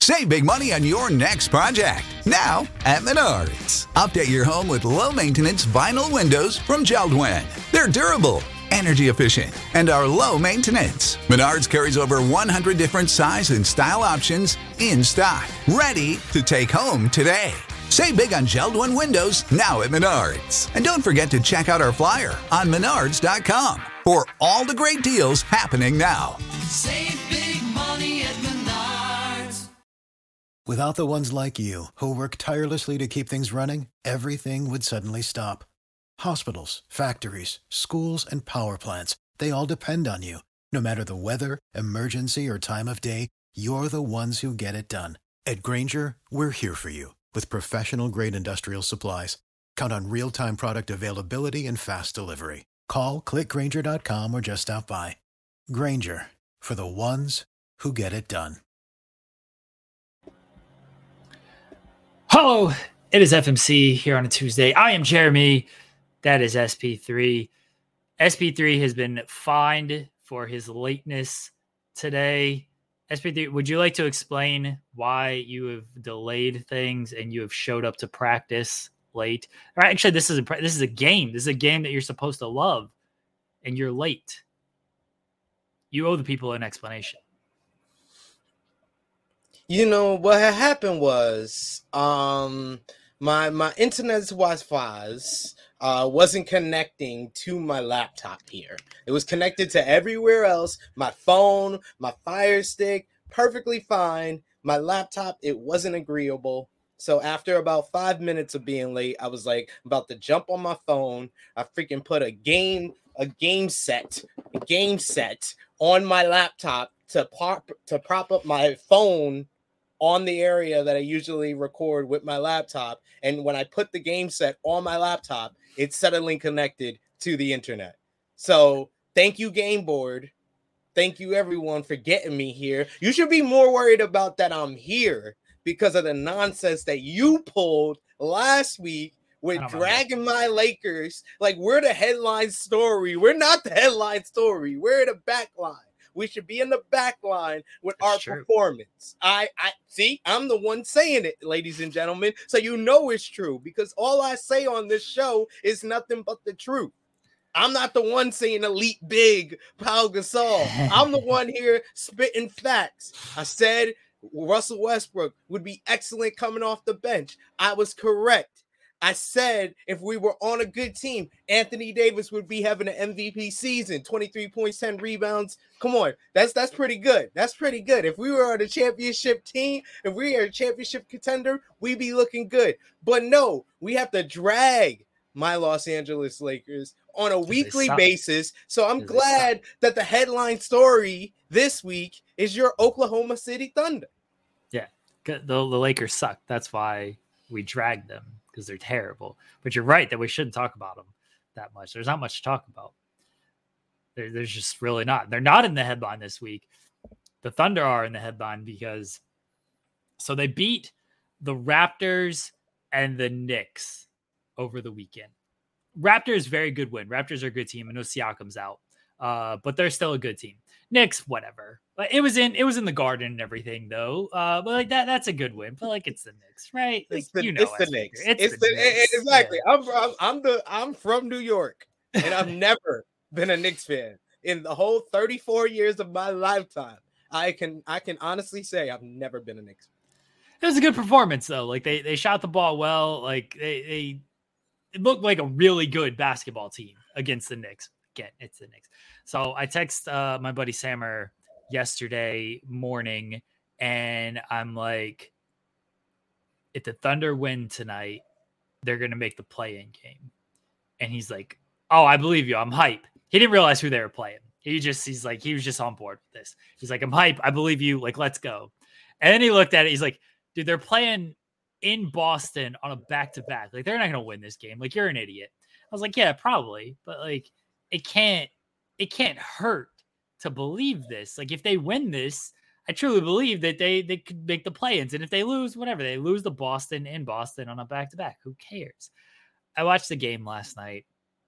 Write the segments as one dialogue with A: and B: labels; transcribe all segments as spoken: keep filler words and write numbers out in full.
A: Save big money on your next project. Now at Menards. Update your home with low-maintenance vinyl windows from Jeld-Wen. They're durable, energy efficient, and are low maintenance. Menards carries over one hundred different size and style options in stock. Ready to take home today. Save big on Jeld-Wen windows now at Menards. And don't forget to check out our flyer on menards dot com for all the great deals happening now.
B: Save big money at Menards.
C: Without the ones like you, who work tirelessly to keep things running, everything would suddenly stop. Hospitals, factories, schools, and power plants, they all depend on you. No matter the weather, emergency, or time of day, you're the ones who get it done. At Grainger, we're here for you with professional-grade industrial supplies. Count on real-time product availability and fast delivery. Call, click grainger dot com, or just stop by. Grainger, for the ones who get it done.
D: Hello, it is F M C here on a Tuesday. I am Jeremy. That is S P three. S P three has been fined for his lateness today. S P three, would you like to explain why you have delayed things and you have showed up to practice late? Or actually, this is a this is a game. This is a game that you're supposed to love, and you're late. You owe the people an explanation.
E: You know what had happened was um my my internet's Wi-Fi's uh wasn't connecting to my laptop here. It was connected to everywhere else. My phone, my Fire Stick, perfectly fine. My laptop, it wasn't agreeable. So after about five minutes of being late, I was like about to jump on my phone. I freaking put a game, a game set, a game set on my laptop to pop to prop up my phone on the area that I usually record with my laptop. And when I put the game set on my laptop, it's suddenly connected to the internet. So thank you, Game Board. Thank you, everyone, for getting me here. You should be more worried about that I'm here because of the nonsense that you pulled last week with dragging my Lakers. Like, we're the headline story. We're not the headline story. We're the back line. We should be in the back line with That's our true. performance. I, I see, I'm the one saying it, ladies and gentlemen. So you know it's true because all I say on this show is nothing but the truth. I'm not the one saying elite big Pau Gasol. I'm the one here spitting facts. I said Russell Westbrook would be excellent coming off the bench. I was correct. I said if we were on a good team, Anthony Davis would be having an M V P season, twenty-three points, ten rebounds. Come on, that's that's pretty good. That's pretty good. If we were on a championship team, if we are a championship contender, we'd be looking good. But no, we have to drag my Los Angeles Lakers on a weekly basis. So I'm glad that the headline story this week is your Oklahoma City Thunder.
D: Yeah, the, the Lakers suck. That's why we drag them. Because they're terrible. But you're right that we shouldn't talk about them that much. There's not much to talk about. There, there's just really not. They're not in the headline this week. The Thunder are in the headline because so they beat the Raptors and the Knicks over the weekend. Raptors, very good win. Raptors are a good team. I know Siakam's out, uh, but they're still a good team. Knicks, whatever. But it was in it was in the Garden and everything though. Uh, but like that that's a good win. But like it's the Knicks, right? Like
E: it's the,
D: you know,
E: it's the Knicks.
D: It's,
E: it's
D: the,
E: the
D: Knicks.
E: Exactly.
D: Yeah.
E: I'm, I'm I'm the I'm from New York, and I've never been a Knicks fan in the whole thirty-four years of my lifetime. I can I can honestly say I've never been a Knicks fan.
D: It was a good performance though. Like they they shot the ball well. Like they they it looked like a really good basketball team against the Knicks. Again, it's the Knicks. So I text uh, my buddy Sammer yesterday morning and I'm like, if the Thunder win tonight, they're going to make the play-in game. And he's like, oh, I believe you. I'm hype. He didn't realize who they were playing. He just, he's like, he was just on board with this. He's like, I'm hype. I believe you. Like, let's go. And then he looked at it. He's like, dude, they're playing in Boston on a back-to-back. Like, they're not going to win this game. Like, you're an idiot. I was like, yeah, probably. But like, it can't, it can't hurt to believe this. Like if they win this, I truly believe that they, they could make the play-ins. And if they lose, whatever, they lose to Boston in Boston on a back-to-back. Who cares? I watched the game last night.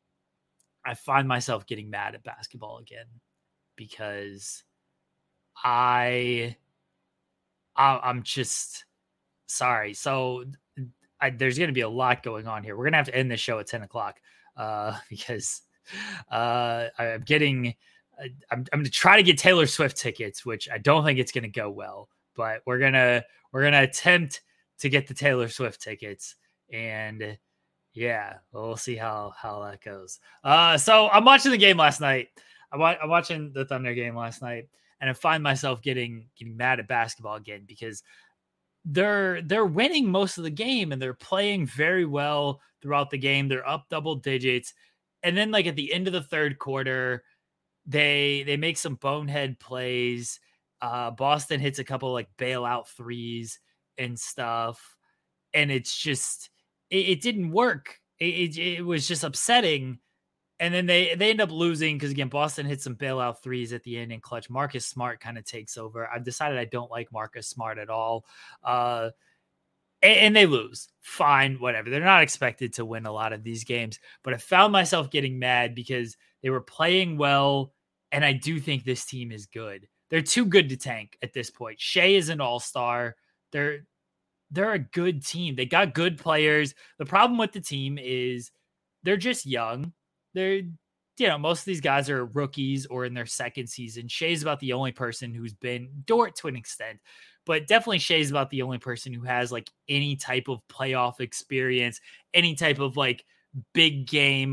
D: I find myself getting mad at basketball again because I, I, I'm just sorry. So I, there's going to be a lot going on here. We're going to have to end this show at ten o'clock uh, because uh, I'm getting, I'm, I'm going to try to get Taylor Swift tickets, which I don't think it's going to go well, but we're going to, we're going to attempt to get the Taylor Swift tickets. And yeah, we'll see how, how that goes. Uh, so I'm watching the game last night. I'm, wa- I'm watching the Thunder game last night, and I find myself getting, getting mad at basketball again because they're they're winning most of the game and they're playing very well throughout the game. They're up double digits. And then like at the end of the third quarter, they they make some bonehead plays. Uh, Boston hits a couple like bailout threes and stuff. And it's just, it, it didn't work. It, it, it was just upsetting. And then they, they end up losing because, again, Boston hit some bailout threes at the end and clutch. Marcus Smart kind of takes over. I've decided I don't like Marcus Smart at all. Uh, and, and they lose. Fine, whatever. They're not expected to win a lot of these games. But I found myself getting mad because they were playing well, and I do think this team is good. They're too good to tank at this point. Shea is an all-star. They're, they're a good team. They got good players. The problem with the team is they're just young. They're, you know, most of these guys are rookies or in their second season. Shea's about the only person who's been, Dort to an extent, but definitely Shea's about the only person who has like any type of playoff experience, any type of like big game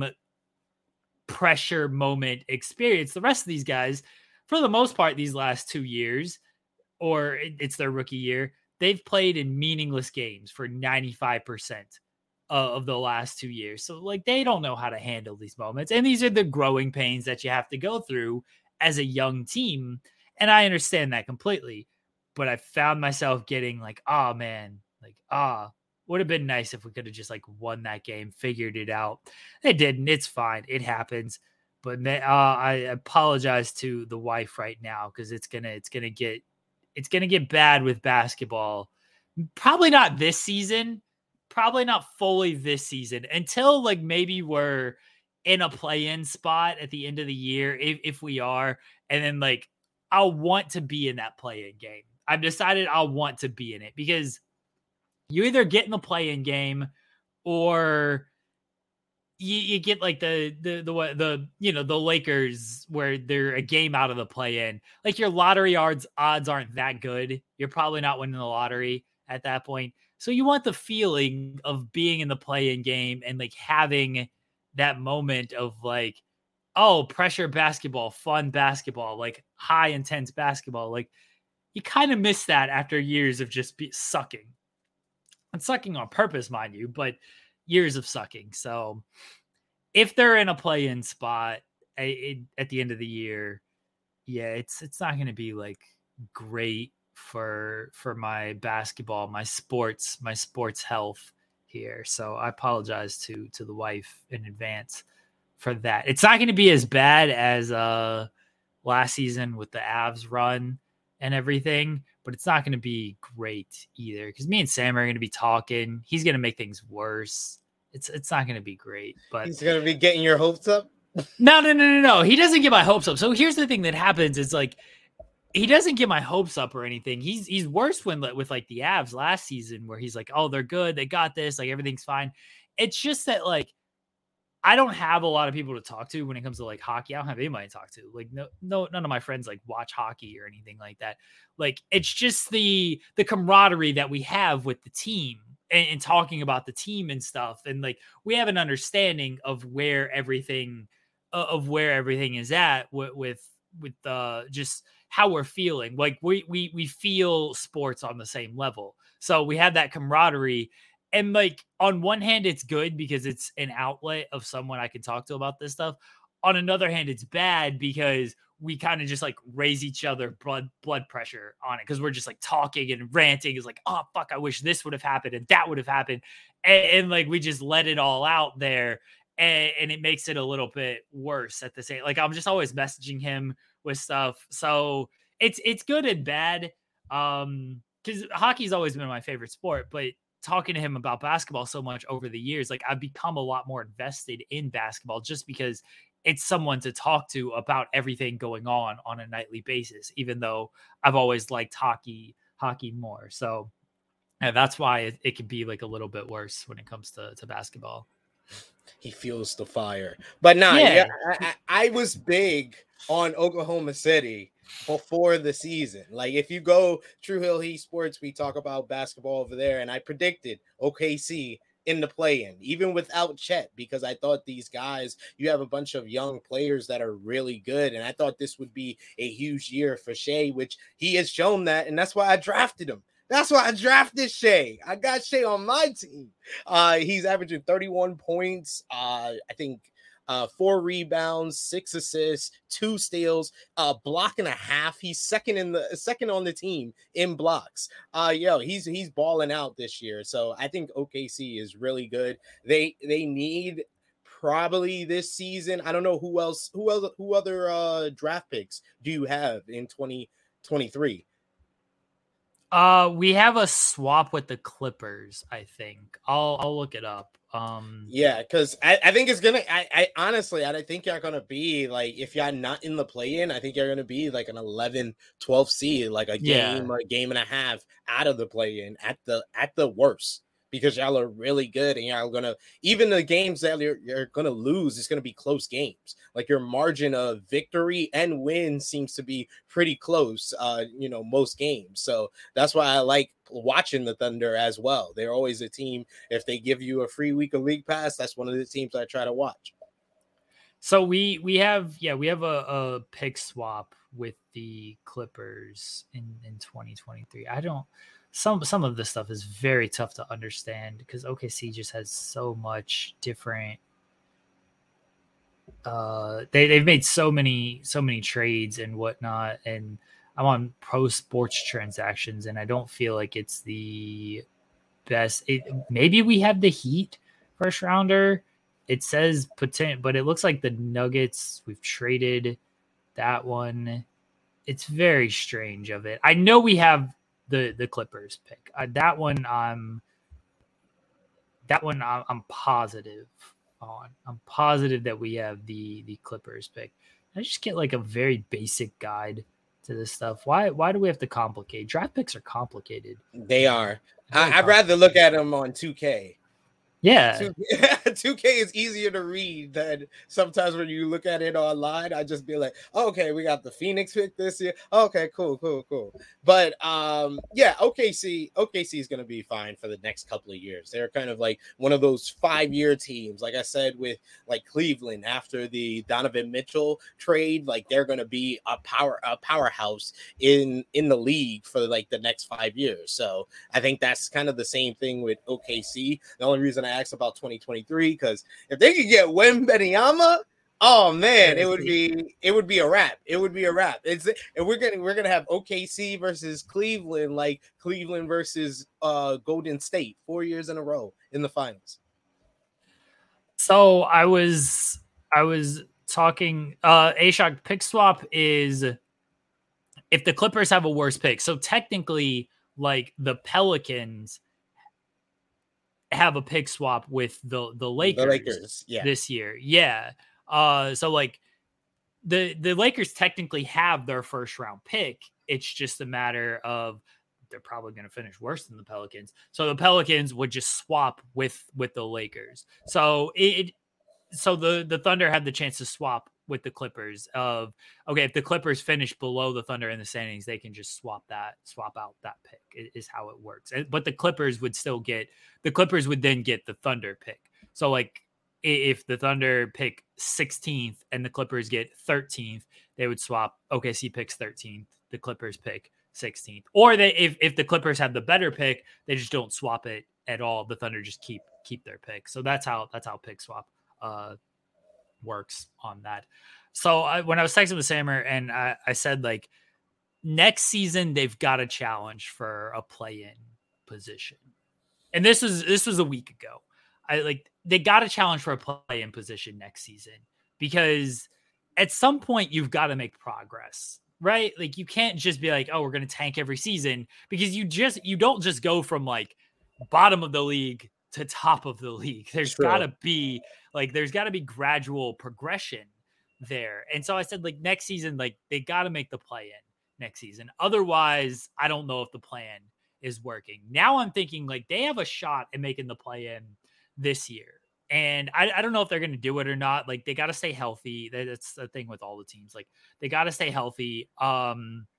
D: pressure moment experience. The rest of these guys, for the most part, these last two years, or it's their rookie year, they've played in meaningless games for ninety-five percent of the last two years. So like, they don't know how to handle these moments. And these are the growing pains that you have to go through as a young team. And I understand that completely, but I found myself getting like, oh man, like, ah, would have been nice if we could have just like won that game, figured it out. They didn't. It's fine. It happens. But uh, I apologize to the wife right now, because it's going to, it's going to get, it's going to get bad with basketball. Probably not this season. Probably not fully this season until like maybe we're in a play-in spot at the end of the year. If, if we are, and then like, I'll want to be in that play-in game. I've decided I'll want to be in it because you either get in the play-in game or you, you get like the, the, the, the, you know, the Lakers where they're a game out of the play-in. Like your lottery odds odds aren't that good. You're probably not winning the lottery at that point. So you want the feeling of being in the play-in game and like having that moment of like, oh, pressure basketball, fun basketball, like high intense basketball. Like you kind of miss that after years of just be sucking and sucking on purpose, mind you, but years of sucking. So if they're in a play-in spot at, at the end of the year, yeah, it's, it's not going to be like great for for my basketball, my sports, my sports health here. So I apologize to to the wife in advance for that. It's not going to be as bad as uh last season with the Avs run and everything, but it's not going to be great either because me and Sam are going to be talking. He's going to make things worse. It's it's not going to be great, but
E: he's going to be getting your hopes up.
D: No, no, no, no, no. He doesn't get my hopes up. So here's the thing that happens. It's like, he doesn't get my hopes up or anything. He's he's worse when with like the Avs last season where he's like, oh, they're good. They got this. Like everything's fine. It's just that like, I don't have a lot of people to talk to when it comes to like hockey. I don't have anybody to talk to. Like no, no, none of my friends like watch hockey or anything like that. Like it's just the, the camaraderie that we have with the team and, and talking about the team and stuff. And like, we have an understanding of where everything, uh, of where everything is at with, with, with uh, just how we're feeling. Like we, we, we feel sports on the same level. So we have that camaraderie. And like, on one hand, it's good because it's an outlet of someone I can talk to about this stuff. On another hand, it's bad because we kind of just like raise each other blood, blood pressure on it. Cause we're just like talking and ranting is like, oh fuck, I wish this would have happened and that would have happened. And, and like, we just let it all out there and, and it makes it a little bit worse at the same, like I'm just always messaging him with stuff. So it's, it's good and bad. Um, cause hockey's always been my favorite sport, but talking to him about basketball so much over the years, like I've become a lot more invested in basketball just because it's someone to talk to about everything going on on a nightly basis, even though I've always liked hockey hockey more. So yeah, that's why it, it could be like a little bit worse when it comes to, to basketball.
E: He fuels the fire. But nah,
D: Yeah.
E: yeah, I, I, I was big on Oklahoma City before the season. Like if you go True Hill Heat Sports, we talk about basketball over there, and I predicted O K C in the play-in, even without Chet, because I thought these guys, you have a bunch of young players that are really good, and I thought this would be a huge year for Shea, which he has shown that, and that's why I drafted him. That's why I drafted Shea. I got Shea on my team. Uh, he's averaging thirty-one points. Uh, I think uh, four rebounds, six assists, two steals, a block and a half. He's second in the second on the team in blocks. Uh, yo, he's he's balling out this year. So I think O K C is really good. They they need probably this season. I don't know who else. Who else? Who other uh, draft picks do you have in twenty twenty-three?
D: Uh, we have a swap with the Clippers, I think. I'll I'll look it up. Um,
E: yeah, because I, I think it's gonna. I, I honestly, I think you're gonna be like, if you're not in the play-in, I think you're gonna be like an eleven, twelve seed, like a game,
D: Yeah.
E: a game and a half out of the play-in at the at the worst. Because y'all are really good, and y'all are gonna, even the games that you're, you're gonna lose, it's gonna be close games. Like your margin of victory and win seems to be pretty close, uh, you know, most games. So that's why I like watching the Thunder as well. They're always a team. If they give you a free week of league pass, that's one of the teams I try to watch.
D: So we we have yeah we have a, a pick swap with the Clippers in in twenty twenty-three. I don't. Some some of this stuff is very tough to understand because O K C just has so much different. Uh, they they've made so many so many trades and whatnot, and I'm on Pro Sports Transactions, and I don't feel like it's the best. It, maybe we have the Heat first rounder. It says potent, but it looks like the Nuggets. We've traded that one. It's very strange of it. I know we have the the Clippers pick. Uh, that one I'm that one I'm, I'm positive on. I'm positive that we have the the Clippers pick. I just get like a very basic guide to this stuff. Why why do we have to complicate? Draft picks are complicated.
E: They are.
D: Very
E: I, I'd rather look at them on two K.
D: Yeah.
E: two K is easier to read than sometimes when you look at it online. I just be like, oh, okay, we got the Phoenix pick this year. Okay, cool, cool, cool. But um, yeah, O K C, O K C is going to be fine for the next couple of years. They're kind of like one of those five-year teams. Like I said, with like Cleveland after the Donovan Mitchell trade, like they're going to be a power, a powerhouse in in the league for like the next five years. So I think that's kind of the same thing with O K C. The only reason I asked about twenty twenty-three, because if they could get Wembanyama, oh man, it would be it would be a wrap. It would be a wrap. It's and we're gonna we're gonna have O K C versus Cleveland, like Cleveland versus uh Golden State, four years in a row in the finals.
D: So I was I was talking. Uh, A-Shock pick swap is if the Clippers have a worse pick. So technically, like the Pelicans have a pick swap with the the Lakers,
E: The Lakers, yeah.
D: this year. Yeah. Uh so like the the Lakers technically have their first round pick. It's just a matter of they're probably going to finish worse than the Pelicans. So the Pelicans would just swap with with the Lakers. So it so the the Thunder had the chance to swap with the Clippers of, okay, if the Clippers finish below the Thunder in the standings, they can just swap that, swap out that pick is how it works. But the Clippers would still get, the Clippers would then get the Thunder pick. So like if the Thunder pick sixteenth and the Clippers get thirteenth, they would swap. O K C picks thirteenth, the Clippers pick sixteenth. Or they, if, if the Clippers have the better pick, they just don't swap it at all. The Thunder just keep, keep their pick. So that's how, that's how pick swap, uh, works on that. So I, when I was texting with Sammer and I, I said like next season they've got a challenge for a play-in position, and this was this was a week ago. I like they got a challenge for a play-in position next season because at some point you've got to make progress, right? Like you can't just be like, oh, we're going to tank every season, because you just you don't just go from like bottom of the league to top of the league. There's got to be like, there's got to be gradual progression there. And so I said, like, next season, like, they got to make the play in. next season. Otherwise, I don't know if the plan is working. Now I'm thinking like they have a shot at making the play-in this year. And I, I don't know if they're going to do it or not. Like they got to stay healthy. That's the thing with all the teams. Like they got to stay healthy. Um,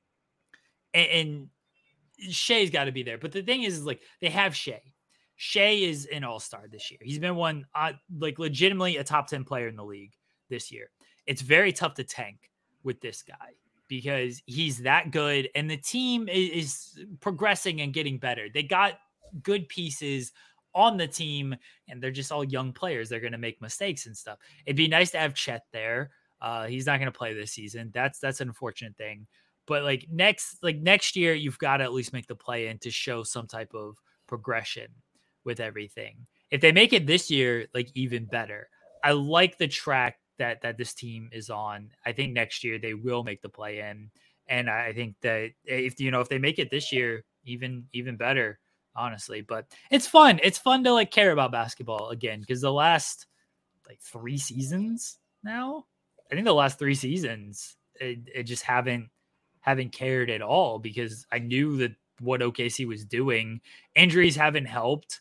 D: and, and Shea's got to be there. But the thing is, is like they have Shea. Shea is an all-star this year. He's been one uh, like legitimately a top ten player in the league this year. It's very tough to tank with this guy because he's that good. And the team is, is progressing and getting better. They got good pieces on the team and they're just all young players. They're going to make mistakes and stuff. It'd be nice to have Chet there. Uh, he's not going to play this season. That's, that's an unfortunate thing, but like next, like next year, you've got to at least make the play in to show some type of progression with everything. If they make it this year, like even better. I like the track that, that this team is on. I think next year they will make the play in. And I think that if, you know, if they make it this year, even, even better, honestly. But it's fun. It's fun to like care about basketball again, because the last like three seasons now, I think the last three seasons, it, it just haven't haven't cared at all because I knew that what O K C was doing. Injuries haven't helped.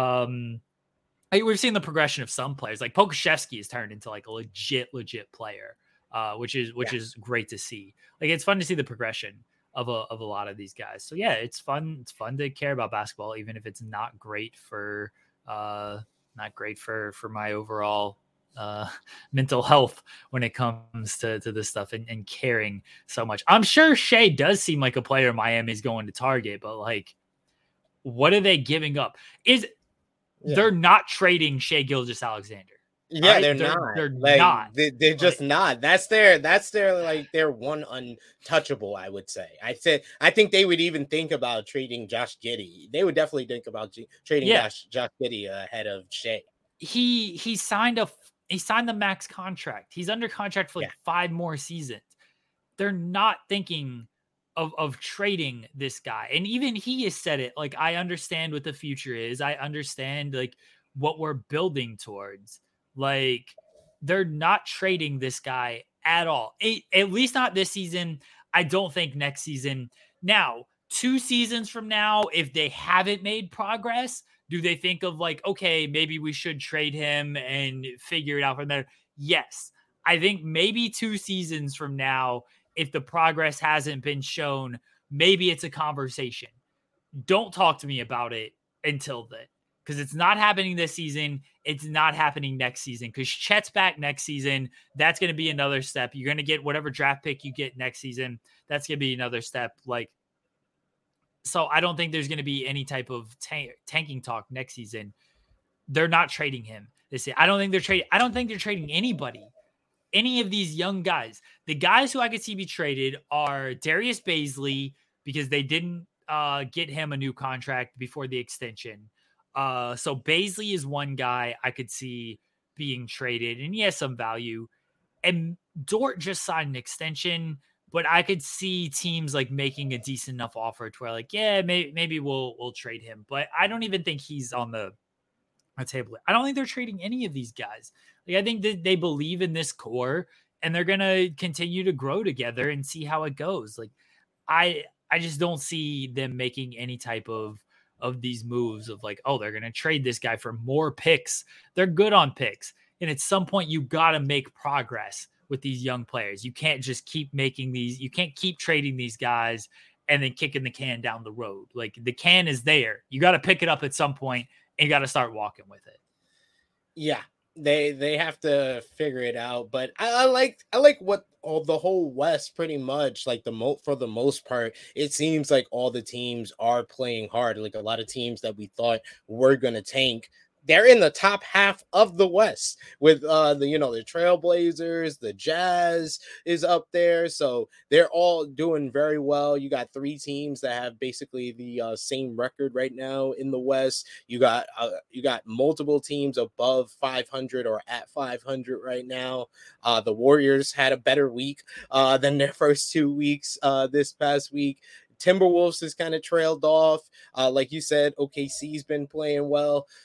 D: Um, I, we've seen the progression of some players, like Pokusevski has turned into like a legit, legit player, uh, which is which yeah. is great to see. Like it's fun to see the progression of a of a lot of these guys. So yeah, it's fun. It's fun to care about basketball, even if it's not great for uh not great for for my overall uh mental health when it comes to to this stuff and, and caring so much. I'm sure Shea does seem like a player Miami's going to target, but like what are they giving up? Is yeah. They're not trading Shea Gilgeous-Alexander.
E: Yeah,
D: right?
E: they're,
D: they're
E: not.
D: They're
E: like,
D: not.
E: They, they're just
D: like,
E: not. That's their. That's their. Like their one untouchable. I would say. I said. I think they would even think about trading Josh Giddey. They would definitely think about G- trading
D: yeah.
E: Josh Josh Giddey ahead of Shea.
D: He he signed a he signed the max contract. He's under contract for like yeah. five more seasons. They're not thinking of of trading this guy, and even he has said it. Like I understand what the future is. I understand like what we're building towards. Like they're not trading this guy at all. It, at least not this season. I don't think next season. Now, two seasons from now, if they haven't made progress, do they think of like, okay, maybe we should trade him and figure it out from there? Yes. I think maybe two seasons from now, if the progress hasn't been shown, maybe it's a conversation. Don't talk to me about it until then. Because it's not happening this season. It's not happening next season. Because Chet's back next season. That's going to be another step. You're going to get whatever draft pick you get next season. That's going to be another step. Like, so I don't think there's going to be any type of tank, tanking talk next season. They're not trading him this year. I don't think they're trading. I don't think they're trading anybody. Any of these young guys. The guys who I could see be traded are Darius Bazley because they didn't uh, get him a new contract before the extension. Uh, so Bazley is one guy I could see being traded, and he has some value. And Dort just signed an extension, but I could see teams like making a decent enough offer to where like, yeah, maybe maybe we'll we'll trade him. But I don't even think he's on the, the table. I don't think they're trading any of these guys. Like I think that they believe in this core, and they're gonna continue to grow together and see how it goes. Like I I just don't see them making any type of of these moves of like, oh, they're going to trade this guy for more picks. They're good on picks. And at some point you got to make progress with these young players. You can't just keep making these, you can't keep trading these guys and then kicking the can down the road. Like the can is there. You got to pick it up at some point and you got to start walking with it.
E: Yeah. They, they have to figure it out, but I, I like, I like what all the whole West pretty much like the mo for the most part, it seems like all the teams are playing hard. Like a lot of teams that we thought were going to tank, they're in the top half of the West with uh the, you know, the Trailblazers, the Jazz is up there. So they're all doing very well. You got three teams that have basically the uh, same record right now in the West. You got, uh, you got multiple teams above five hundred or at five hundred right now. Uh, the Warriors had a better week uh, than their first two weeks uh, this past week. Timberwolves has kind of trailed off. Uh, like you said, O K C's been playing well.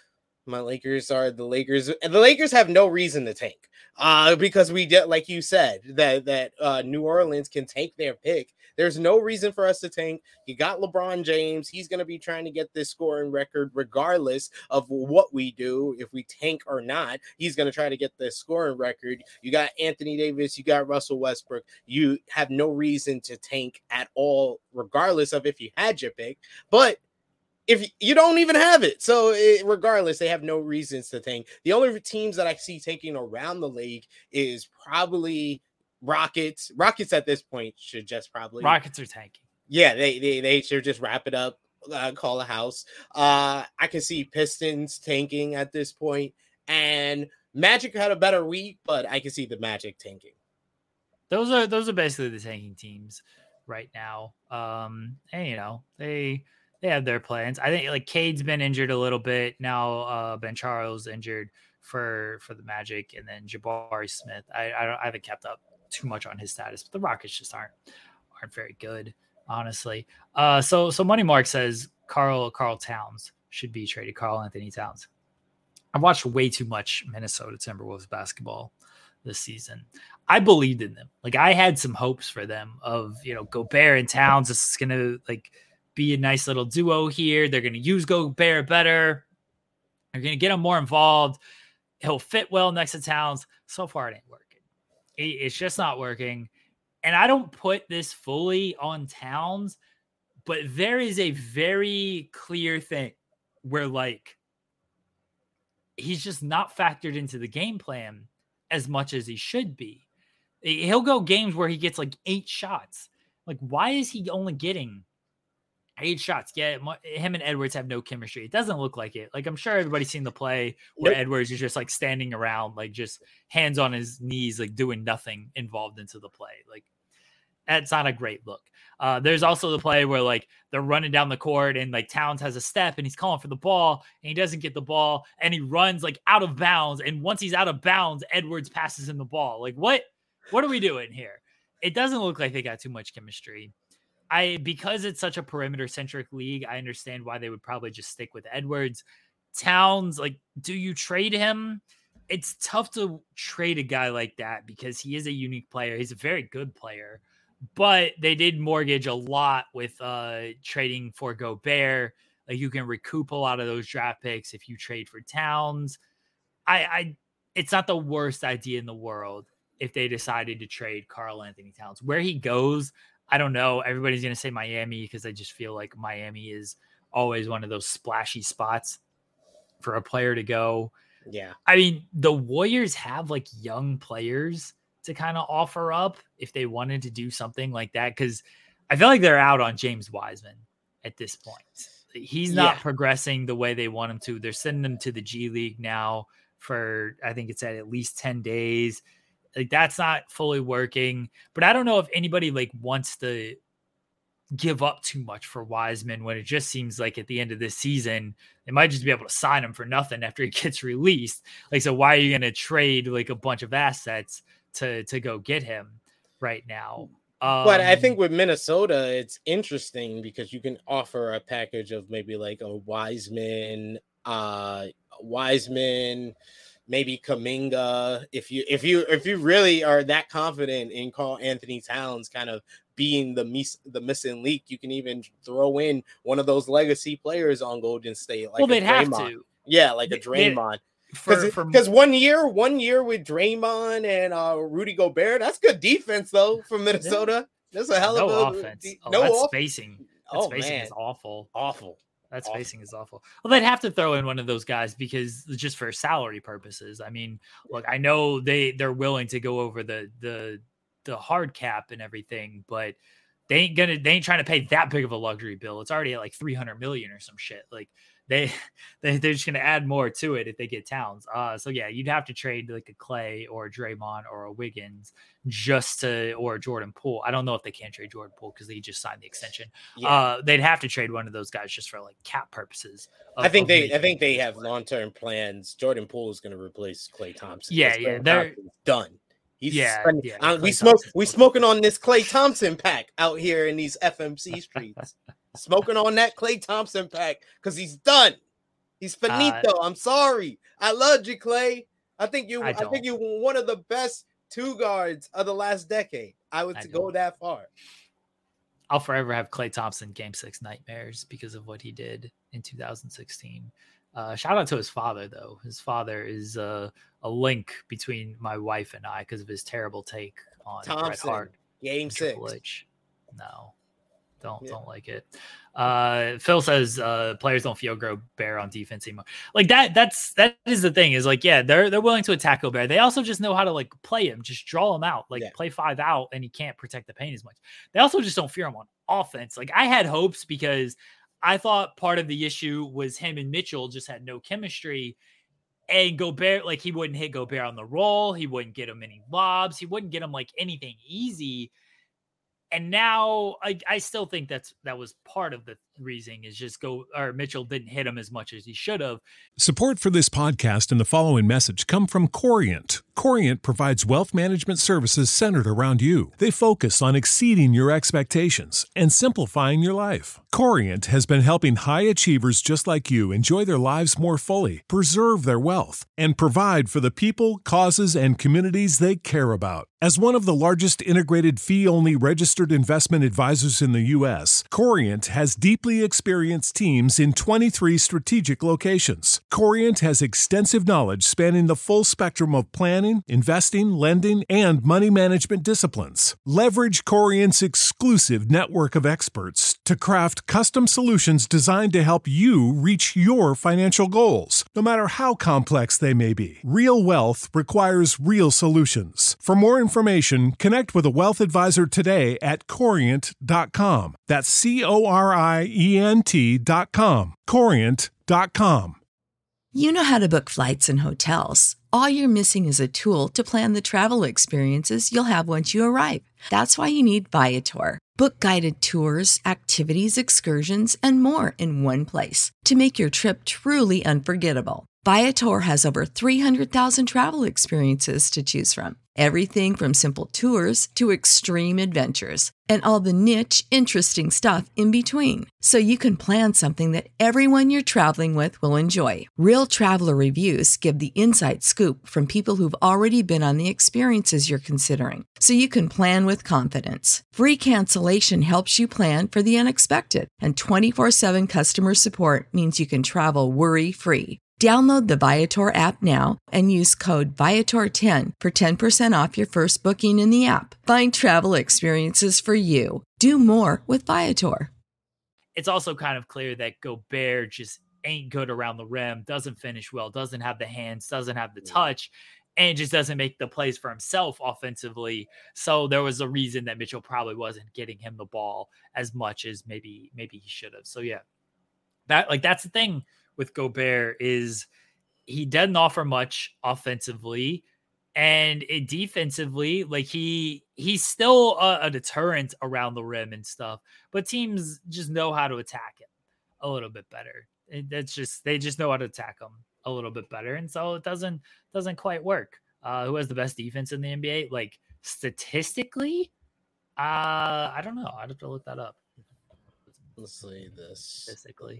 E: My Lakers are the Lakers. And the Lakers have no reason to tank. Uh, because we did, like you said, that that uh, New Orleans can take their pick. There's no reason for us to tank. You got LeBron James. He's going to be trying to get this scoring record regardless of what we do. If we tank or not, he's going to try to get the scoring record. You got Anthony Davis. You got Russell Westbrook. You have no reason to tank at all, regardless of if you had your pick. But if you don't even have it, so it, regardless, they have no reasons to tank. The only teams that I see tanking around the league is probably Rockets. Rockets at this point should just probably
D: Rockets are tanking.
E: Yeah, they they, they should just wrap it up, uh, call a house. Uh, I can see Pistons tanking at this point, and Magic had a better week, but I can see the Magic tanking.
D: Those are those are basically the tanking teams right now. Um, and you know they. They have their plans. I think like Cade's been injured a little bit now. Uh, Ben Charles injured for for the Magic, and then Jabari Smith. I I, don't, I haven't kept up too much on his status, but the Rockets just aren't aren't very good, honestly. Uh, so so Money Mark says Carl Carl Towns should be traded. Carl Anthony Towns. I've watched way too much Minnesota Timberwolves basketball this season. I believed in them. Like I had some hopes for them of you know Gobert and Towns. This is gonna like. be a nice little duo here. They're going to use Gobert better. They're going to get him more involved. He'll fit well next to Towns. So far, it ain't working. It's just not working. And I don't put this fully on Towns, but there is a very clear thing where, like, he's just not factored into the game plan as much as he should be. He'll go games where he gets like eight shots. Like, why is he only getting eight shots? Yeah, him and Edwards have no chemistry. It doesn't look like it. Like, I'm sure everybody's seen the play where yep. Edwards is just like standing around, like just hands on his knees, like doing nothing involved into the play. Like, that's not a great look. Uh, there's also the play where like they're running down the court and like Towns has a step and he's calling for the ball and he doesn't get the ball and he runs like out of bounds. And once he's out of bounds, Edwards passes him the ball. Like, what, what are we doing here? It doesn't look like they got too much chemistry. I, because it's such a perimeter centric league, I understand why they would probably just stick with Edwards. Towns, like, do you trade him? It's tough to trade a guy like that because he is a unique player. He's a very good player, but they did mortgage a lot with uh, trading for Gobert. Like, you can recoup a lot of those draft picks if you trade for Towns. I, I, it's not the worst idea in the world if they decided to trade Karl Anthony Towns. Where he goes, I don't know. Everybody's going to say Miami because I just feel like Miami is always one of those splashy spots for a player to go.
E: Yeah.
D: I mean, the Warriors have like young players to kind of offer up if they wanted to do something like that. Because I feel like they're out on James Wiseman at this point. He's not yeah. progressing the way they want him to. They're sending him to the G League now for, I think it's at at least ten days. Like, that's not fully working, but I don't know if anybody like wants to give up too much for Wiseman when it just seems like at the end of this season, they might just be able to sign him for nothing after he gets released. Like, so why are you going to trade like a bunch of assets to, to go get him right now? Um,
E: but I think with Minnesota, it's interesting because you can offer a package of maybe like a Wiseman, uh, Wiseman, maybe Kuminga. If you if you if you really are that confident in Karl Anthony Towns kind of being the miss, the missing link, you can even throw in one of those legacy players on Golden State. Like
D: well, they'd have
E: Draymond.
D: to,
E: yeah, like a Draymond. Because
D: for,
E: for, one year, one year with Draymond and uh, Rudy Gobert, that's good defense though from Minnesota. That's a hell
D: no
E: of a
D: offense.
E: De-
D: oh,
E: no
D: that's
E: off-
D: spacing. That
E: oh
D: spacing
E: man,
D: is awful.
E: Awful.
D: That
E: awful.
D: spacing is awful. Well, they'd have to throw in one of those guys because just for salary purposes. I mean, look, I know they they're willing to go over the the the hard cap and everything, but they ain't gonna they ain't trying to pay that big of a luxury bill. It's already at like three hundred million or some shit. Like they, they they're just gonna add more to it if they get Towns. Uh, so yeah, you'd have to trade like a Clay or a Draymond or a Wiggins just to or a Jordan Poole. I don't know if they can trade Jordan Poole because they just signed the extension. Yeah. Uh, they'd have to trade one of those guys just for like cap purposes. Of,
E: I think they I think they have long term plans. Jordan Poole is going to replace Klay Thompson.
D: Yeah, yeah, they're
E: done. He's
D: yeah,
E: spending,
D: yeah
E: uh, we smoke we smoking on this Klay Thompson pack out here in these F M C streets. Smoking on that Klay Thompson pack because he's done. He's
D: Uh,
E: finito. I'm sorry. I loved you, Clay. I think you.
D: I
E: I,
D: don't.
E: think you were one of the best two guards of the last decade. I would
D: I
E: go
D: don't.
E: that far.
D: I'll forever have Klay Thompson game six nightmares because of what he did in two thousand sixteen. Uh, shout out to his father, though. His father is uh, a link between my wife and I because of his terrible take on Bret
E: Thompson,
D: Hart.
E: game
D: and
E: six.
D: Triple H. No, don't
E: Yeah.
D: don't like it. Uh, Phil says uh, players don't feel Gobert on defense anymore. Like that. That's that is the thing. Is like yeah, they're they're willing to attack Gobert. They also just know how to like play him, just draw him out, like
E: Yeah.
D: play five out, and he can't protect the paint as much. They also just don't fear him on offense. Like I had hopes because I thought part of the issue was him and Mitchell just had no chemistry. And Gobert, like he wouldn't hit Gobert on the roll. He wouldn't get him any lobs. He wouldn't get him like anything easy. And now I, I still think that's that was part of the reasoning is just go or Mitchell didn't hit him as much as he should have.
F: Support for this podcast and the following message come from Corient. Corient provides wealth management services centered around you. They focus on exceeding your expectations and simplifying your life. Corient has been helping high achievers just like you enjoy their lives more fully, preserve their wealth, and provide for the people, causes, and communities they care about. As one of the largest integrated fee-only registered investment advisors in the U S, Corient has deeply experienced teams in twenty-three strategic locations. Corient has extensive knowledge spanning the full spectrum of planning, investing, lending, and money management disciplines. Leverage Corient's exclusive network of experts to craft custom solutions designed to help you reach your financial goals, no matter how complex they may be. Real wealth requires real solutions. For more information, connect with a wealth advisor today at corient dot com. That's C O R I E N T dot com. corient dot com.
G: You know how to book flights and hotels. All you're missing is a tool to plan the travel experiences you'll have once you arrive. That's why you need Viator. Book guided tours, activities, excursions, and more in one place to make your trip truly unforgettable. Viator has over three hundred thousand travel experiences to choose from. Everything from simple tours to extreme adventures and all the niche, interesting stuff in between. So you can plan something that everyone you're traveling with will enjoy. Real traveler reviews give the inside scoop from people who've already been on the experiences you're considering. So you can plan with confidence. Free cancellation helps you plan for the unexpected. And twenty-four seven customer support means you can travel worry-free. Download the Viator app now and use code Viator ten for ten percent off your first booking in the app. Find travel experiences for you. Do more with Viator.
D: It's also kind of clear that Gobert just ain't good around the rim, doesn't finish well, doesn't have the hands, doesn't have the touch, and just doesn't make the plays for himself offensively. So there was a reason that Mitchell probably wasn't getting him the ball as much as maybe maybe he should have. So yeah, that like that's the thing with Gobert is he doesn't offer much offensively, and it defensively, like he he's still a, a deterrent around the rim and stuff, but teams just know how to attack him a little bit better. And that's just they just know how to attack him a little bit better, and so it doesn't doesn't quite work. Uh, who has the best defense in the N B A? Like statistically, uh, I don't know. I'd have to look that up.
E: Let's see this.
D: Statistically.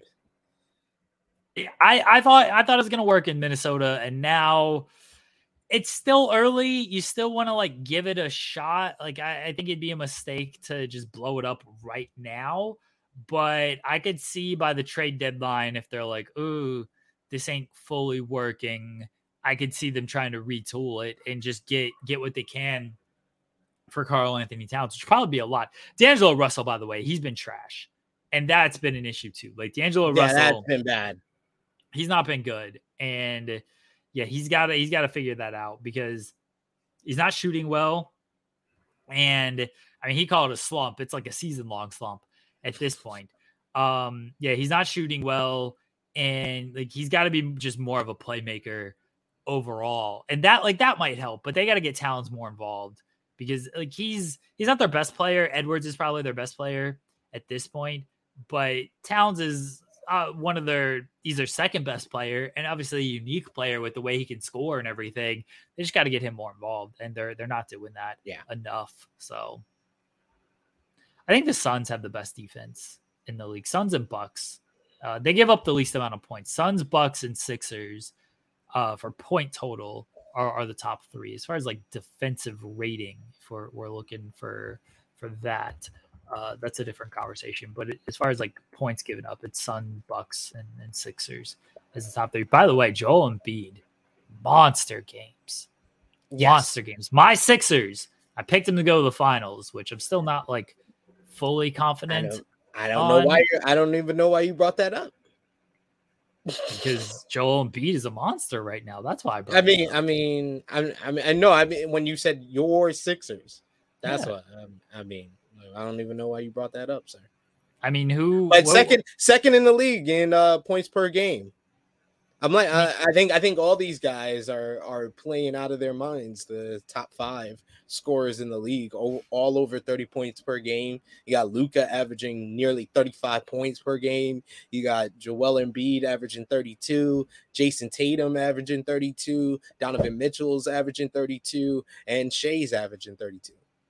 D: I, I thought I thought it was gonna work in Minnesota, and now it's still early. You still want to like give it a shot. Like I, I think it'd be a mistake to just blow it up right now. But I could see by the trade deadline if they're like, "Ooh, this ain't fully working." I could see them trying to retool it and just get get what they can for Karl Anthony Towns, which would probably be a lot. D'Angelo Russell, by the way, he's been trash, and that's been an issue too. Like D'Angelo
E: Yeah,
D: Russell,
E: that's been bad.
D: He's not been good. And yeah, he's got to, he's got to figure that out because he's not shooting well. And I mean, he called it a slump. It's like a season long slump at this point. Um, yeah, he's not shooting well. And like, he's got to be just more of a playmaker overall. And that, like, that might help, but they got to get Towns more involved because like he's, he's not their best player. Edwards is probably their best player at this point, but Towns is, Uh, one of their, he's their second best player, and obviously a unique player with the way he can score and everything. They just got to get him more involved, and they're they're not doing that
E: yeah.
D: enough. So I think the Suns have the best defense in the league. Suns and Bucks Uh, they give up the least amount of points. Suns, Bucks, and Sixers uh, for point total are, are the top three. As far as like defensive rating, if we're, we're looking for for that, uh, that's a different conversation. But it, as far as like points given up, it's Sun, Bucks, and, and Sixers as the top three. By the way, Joel Embiid, monster games,
E: Yes.
D: monster games. My Sixers, I picked them to go to the finals, which I'm still not like fully
E: I
D: confident.
E: don't, I don't know
D: on-
E: why. You're, I don't even know why you brought that up.
D: because Joel Embiid is a monster right now. That's why I brought
E: I
D: it
E: mean,
D: up.
E: I mean, I, I mean, I know. I mean, when you said your Sixers, that's
D: Yeah.
E: what um, I mean. I don't even know why you brought that up, sir.
D: I mean, who?
E: But
D: what-
E: second, second in the league in uh, points per game. I'm like, I, I think, I think all these guys are are playing out of their minds. The top five scorers in the league, all, all over thirty points per game. You got Luka averaging nearly thirty-five points per game. You got Joel Embiid averaging thirty-two, Jason Tatum averaging thirty-two, Donovan Mitchell's averaging thirty-two, and Shea's averaging thirty-two.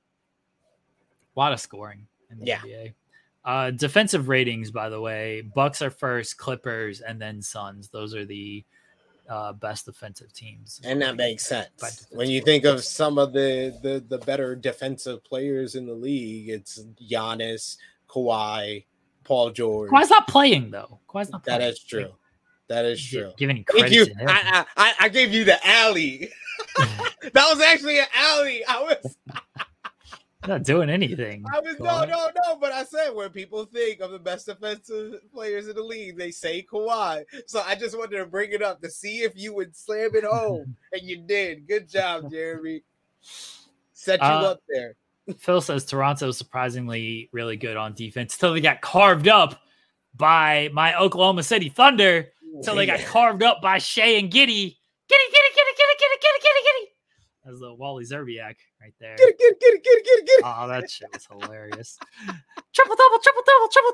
D: A lot of scoring in the
E: Yeah.
D: N B A. Uh, defensive ratings, by the way, Bucks are first, Clippers, and then Suns. Those are the uh, best defensive teams.
E: And that makes
D: By
E: sense
D: defensive
E: when you
D: ratings.
E: think of some of the, the the better defensive players in the league. It's Giannis, Kawhi, Paul George.
D: Kawhi's not playing though. Kawhi's not
E: That
D: playing.
E: is true. That is
D: Gi-
E: true.
D: Give any
E: Thank
D: credit
E: you.
D: to him.
E: I, I I I gave you the alley. that was actually an alley. I was
D: I'm not doing anything.
E: I was no
D: Kawhi.
E: no no. But I said when people think of the best defensive players in the league, they say Kawhi. So I just wanted to bring it up to see if you would slam it home, and you did. Good job, Jeremy. Set you
D: Uh,
E: up there.
D: Phil says Toronto's surprisingly really good on defense till they got carved up by my Oklahoma City Thunder. Till they got carved up by Shea and Giddy. Giddy, Giddy, Giddy, Giddy, Giddy, Giddy, Giddy, Giddy. That's the Wally Zerbiak right there.
E: Get it, get it, get it, get it, get it, get it.
D: Oh, that shit was hilarious. Triple double, triple double, triple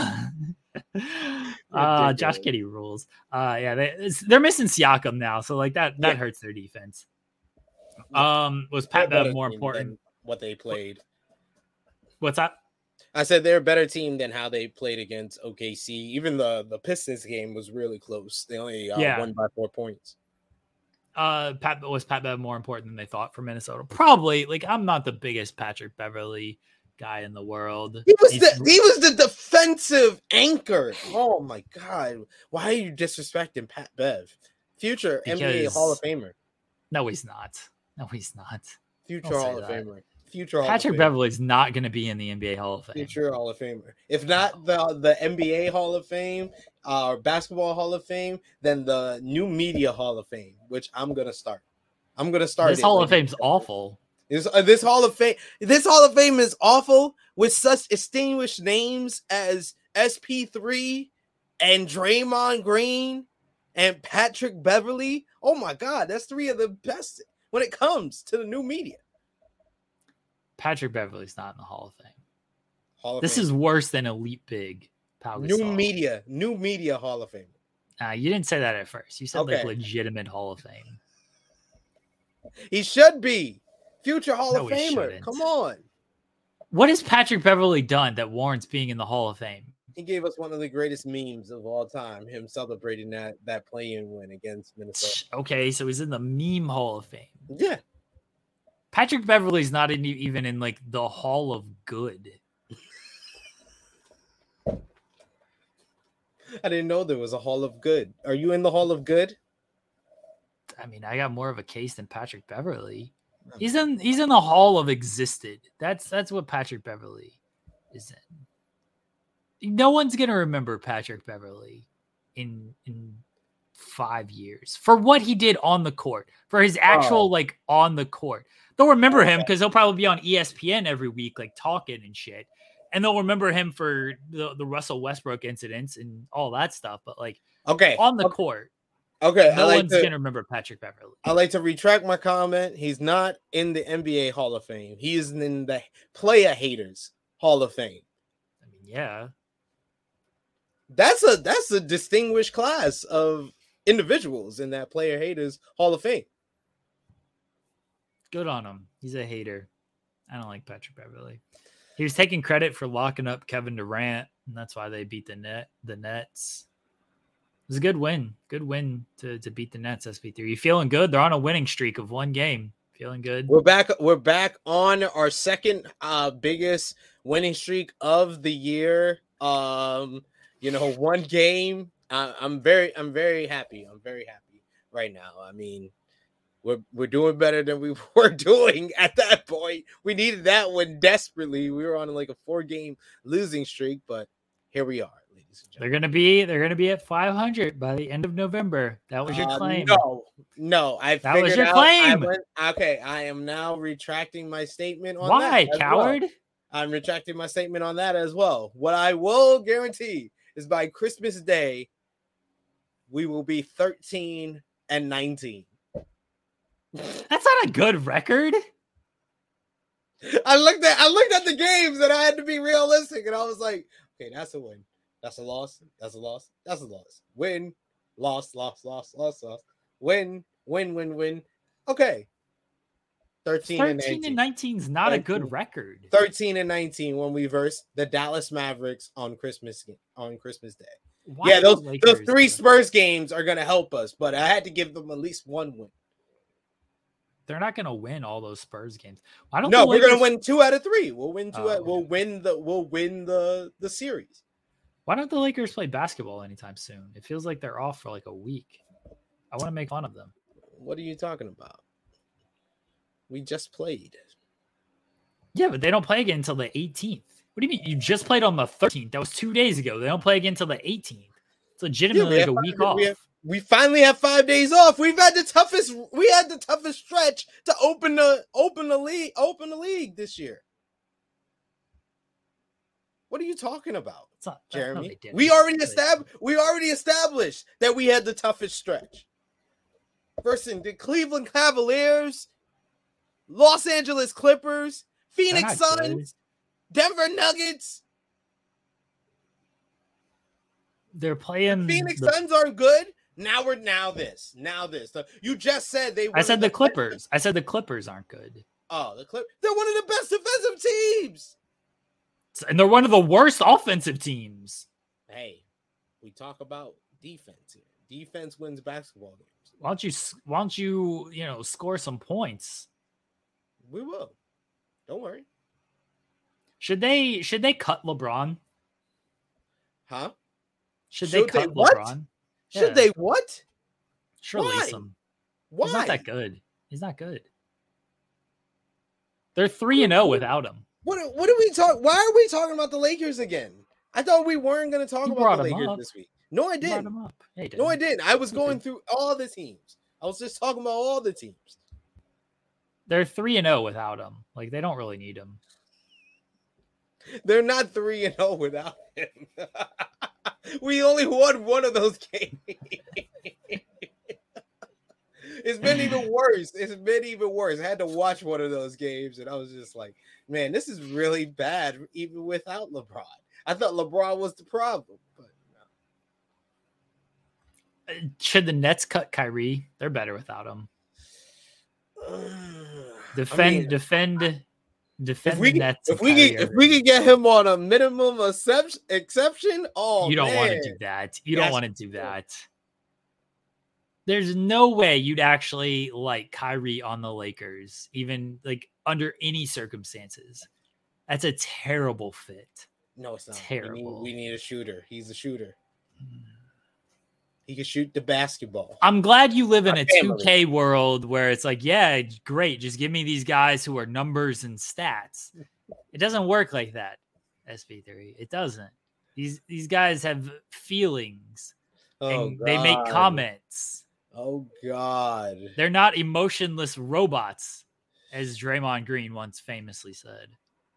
D: double. uh, Josh
E: Ridiculous.
D: Giddey rules. Uh, yeah, they, it's- they're missing Siakam now, so like that that
E: Yeah.
D: hurts their defense. Um, was Pat
E: They're a
D: Bev
E: better
D: more
E: team
D: important?
E: than what they played.
D: What's that?
E: I said they're a better team than how they played against O K C. Even the the Pistons game was really close. They only uh,
D: Yeah.
E: won by four points.
D: Uh, Pat was Pat Bev more important than they thought for Minnesota? Probably. Like, I'm not the biggest Patrick Beverly guy in the world.
E: He was
D: He's-
E: the he was the defensive anchor. Oh my god! Why are you disrespecting Pat Bev? Future N B A
D: Because-
E: Hall of Famer.
D: no, he's not. No, he's not.
E: Future
D: Don't say
E: Hall of
D: that.
E: Famer. Future Hall
D: Patrick
E: of Famer.
D: Beverly's not going to be in the N B A Hall of Fame.
E: Future Hall of Famer. If not the the N B A Hall of Fame uh, or Basketball Hall of Fame, then the New Media Hall of Fame, which I'm gonna start. I'm gonna start.
D: This
E: it,
D: Hall of
E: ladies
D: Fame's
E: and gentlemen.
D: awful.
E: This, uh, this Hall of Fame, this Hall of Fame is awful with such distinguished names as S P three and Draymond Green and Patrick Beverly. Oh my God, that's three of the best when it comes to the new media.
D: Patrick Beverly's not in the Hall of Fame.
E: Hall of
D: This
E: Fame.
D: is worse than Elite Big. Pau
E: new
D: Gasol.
E: media, new media Hall of Fame.
D: Uh, you didn't say that at first. You said like
E: Okay.
D: legitimate Hall of Fame.
E: He should be future Hall
D: No,
E: of
D: he
E: Famer.
D: shouldn't.
E: Come on.
D: What has Patrick Beverly done that warrants being in the Hall of Fame?
E: He gave us one of the greatest memes of all time. Him celebrating that that play-in win against Minnesota.
D: Okay, so he's in the meme Hall of Fame.
E: Yeah.
D: Patrick Beverly's not in, even in like the Hall of Good.
E: I didn't know there was a Hall of Good. Are you in the Hall of Good?
D: I mean, I got more of a case than Patrick Beverly. He's in he's in the Hall of Existed. That's that's what Patrick Beverly is in. No one's gonna remember Patrick Beverly in in five years for what he did on the court, for his actual
E: Oh.
D: like on the court. They'll remember him because he'll probably be on E S P N every week, like talking and shit. And they'll remember him for the, the Russell Westbrook incidents and all that stuff. But like
E: Okay.
D: on the
E: okay.
D: court,
E: Okay. I
D: no
E: like
D: one's
E: to,
D: gonna remember Patrick Beverly.
E: I like to retract my comment. He's not in the N B A Hall of Fame. He is in the Player Haters Hall of Fame.
D: I mean, yeah.
E: That's a that's a distinguished class of individuals in that Player Haters Hall of Fame.
D: Good on him. He's a hater. I don't like Patrick Beverly. He was taking credit for locking up Kevin Durant and that's why they beat the net the Nets. It was a good win. Good win to, to beat the Nets, S B three. You feeling good? They're on a winning streak of one game. Feeling good?
E: We're back. We're back on our second uh, biggest winning streak of the year. Um, you know, one game. Uh, I'm very, I'm very happy. I'm very happy right now. I mean, we're we're doing better than we were doing at that point. We needed that one desperately. We were on like a four game losing streak, but here we are.
D: They're gonna be they're gonna be at five hundred by the end of November. That was your
E: uh,
D: claim.
E: No, no, I
D: that was your
E: out,
D: claim.
E: I went, okay, I am now retracting my statement on
D: Why,
E: that. Why,
D: coward?
E: Well. I'm retracting my statement on that as well. What I will guarantee is by Christmas Day, we will be thirteen and nineteen.
D: That's not a good record.
E: I looked at I looked at the games and I had to be realistic, and I was like, okay, that's a win. That's a loss. That's a loss. That's a loss. Win, loss, loss, loss, loss, loss. Win, win, win, win. Okay. thirteen,
D: thirteen
E: and nineteen.
D: and nineteen is not
E: thirteen,
D: a good record.
E: thirteen and nineteen when we verse the Dallas Mavericks on Christmas on Christmas Day.
D: Why
E: yeah, those
D: Lakers,
E: those three Spurs games are going to help us, but I had to give them at least one win.
D: They're not going to win all those Spurs games. Why don't
E: no,
D: the
E: we're
D: Lakers...
E: going to win two out of three. We'll win two.
D: Oh,
E: out,
D: okay.
E: We'll win the. We'll win the the series.
D: Why don't the Lakers play basketball anytime soon? It feels like they're off for like a week. I want to make fun of them.
E: What are you talking about? We just played.
D: Yeah, but they don't play again until the eighteenth. What do you mean? You just played on the thirteenth. That was two days ago. They don't play again until the eighteenth. It's legitimately
E: yeah,
D: like a
E: five,
D: week off.
E: We, have, we finally have five days off. We've had the toughest. We had the toughest stretch to open the open the league. Open the league this year. What are you talking about,
D: not,
E: Jeremy?
D: no,
E: we already established. We already established that we had the toughest stretch. Versus the Cleveland Cavaliers, Los Angeles Clippers, Phoenix Suns, good. Denver Nuggets.
D: They're playing.
E: The Phoenix
D: the...
E: Suns aren't good. Now we're now this. Now this. You just said they.
D: I said the, the Clippers. Best. I said the Clippers aren't good.
E: Oh, the Clippers. They're one of the best defensive teams.
D: And they're one of the worst offensive teams.
E: Hey, we talk about defense here. Defense wins basketball games.
D: Why don't you? Why don't you? You know, score some points.
E: We will. Don't worry.
D: Should they? Should they cut LeBron?
E: Huh?
D: Should, should they cut
E: they what?
D: LeBron?
E: Should
D: yeah.
E: they what?
D: Sure, release him.
E: Why?
D: He's not that good. He's not good. They're three and zero without him.
E: What? What are we talking? Why are we talking about the Lakers again? I thought we weren't going to talk
D: you
E: about the Lakers
D: up.
E: this week. No, I didn't.
D: Yeah, did.
E: No, I didn't. I was going through all the teams. I was just talking about all the teams.
D: They're three and zero without him. Like they don't really need him.
E: They're not three and zero without him. We only won one of those games. It's been even worse. It's been even worse. I had to watch one of those games, and I was just like, "Man, this is really bad, even without LeBron." I thought LeBron was the problem. But
D: no. Should the Nets cut Kyrie? They're better without him.
E: Uh,
D: defend,
E: I mean,
D: defend,
E: I,
D: defend
E: if we,
D: the Nets.
E: If we can, if we can get him on a minimum exception, exception, oh,
D: you don't
E: man.
D: want to do that. You
E: Yes.
D: don't want to do that. There's no way you'd actually like Kyrie on the Lakers, even like under any circumstances. That's a terrible fit.
E: No, it's not.
D: Terrible.
E: We need, we need a shooter. He's a shooter. He can shoot the basketball.
D: I'm glad you live in
E: My
D: a
E: family.
D: two K world where it's like, yeah, great. Just give me these guys who are numbers and stats. It doesn't work like that, S B three. It doesn't. These these guys have feelings.
E: Oh,
D: and they make
E: God.
D: comments.
E: Oh, God.
D: They're not emotionless robots, as Draymond Green once famously said.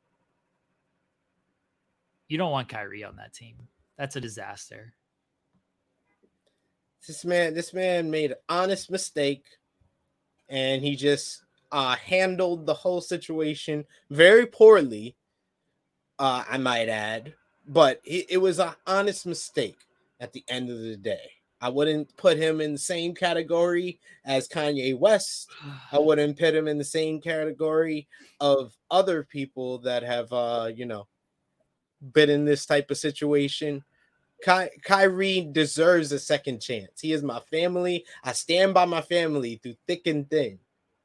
D: You don't want Kyrie on that team. That's a disaster.
E: This man, this man made an honest mistake, and he just uh, handled the whole situation very poorly, uh, I might add. But it, it was an honest mistake at the end of the day. I wouldn't put him in the same category as Kanye West. I wouldn't put him in the same category of other people that have, uh, you know, been in this type of situation. Ky- Kyrie deserves a second chance. He is my family. I stand by my family through thick and thin.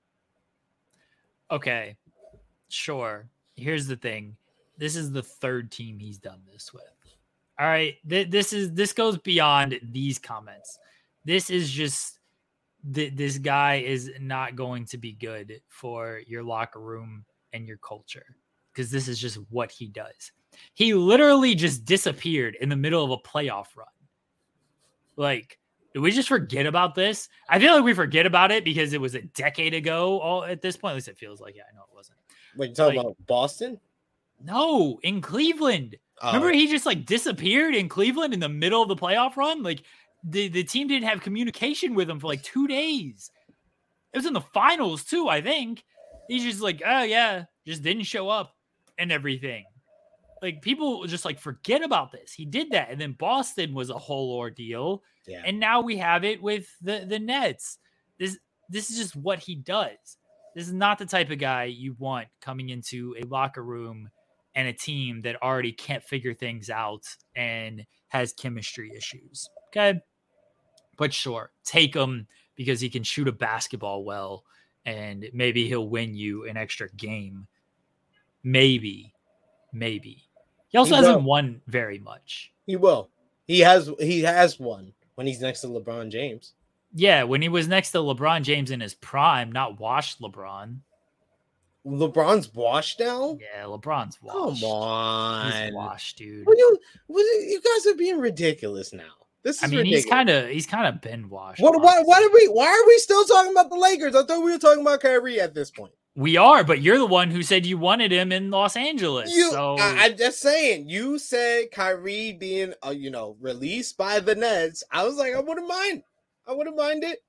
D: Okay, sure. Here's the thing. This is the third team he's done this with. All right, th- this is this goes beyond these comments. This is just th- this guy is not going to be good for your locker room and your culture because this is just what he does. He literally just disappeared in the middle of a playoff run. Like, did we just forget about this? I feel like we forget about it because it was a decade ago. All at this point, at least it feels like. Yeah, I know it wasn't.
E: Wait, you talking
D: Like-
E: about Boston?
D: No, in Cleveland.
E: Oh.
D: Remember, he just like disappeared in Cleveland in the middle of the playoff run. Like the, the team didn't have communication with him for like two days. It was in the finals too, I think. He's just like, oh yeah, just didn't show up and everything. Like people just like forget about this. He did that, and then Boston was a whole ordeal,
E: Yeah.
D: and now we have it with the the Nets. This this is just what he does. This is not the type of guy you want coming into a locker room and a team that already can't figure things out and has chemistry issues. Okay. But sure, take him because he can shoot a basketball well and maybe he'll win you an extra game. Maybe, maybe. He also
E: He
D: hasn't
E: will.
D: won very much.
E: He will. He has he has one when he's next to LeBron James.
D: Yeah, when he was next to LeBron James in his prime, not washed LeBron.
E: LeBron's washed now?
D: Yeah, LeBron's washed.
E: Come on.
D: He's washed, dude.
E: What you, what, you guys are being ridiculous now. This is
D: I mean,
E: ridiculous.
D: he's kind of he's kind of been washed.
E: What, why,
D: honestly.
E: why, did we, why are we still talking about the Lakers? I thought we were talking about Kyrie at this point.
D: We are, but you're the one who said you wanted him in Los Angeles.
E: You,
D: so
E: I, I'm just saying, you said Kyrie being, uh, you know, released by the Nets. I was like, I wouldn't mind. I wouldn't mind it.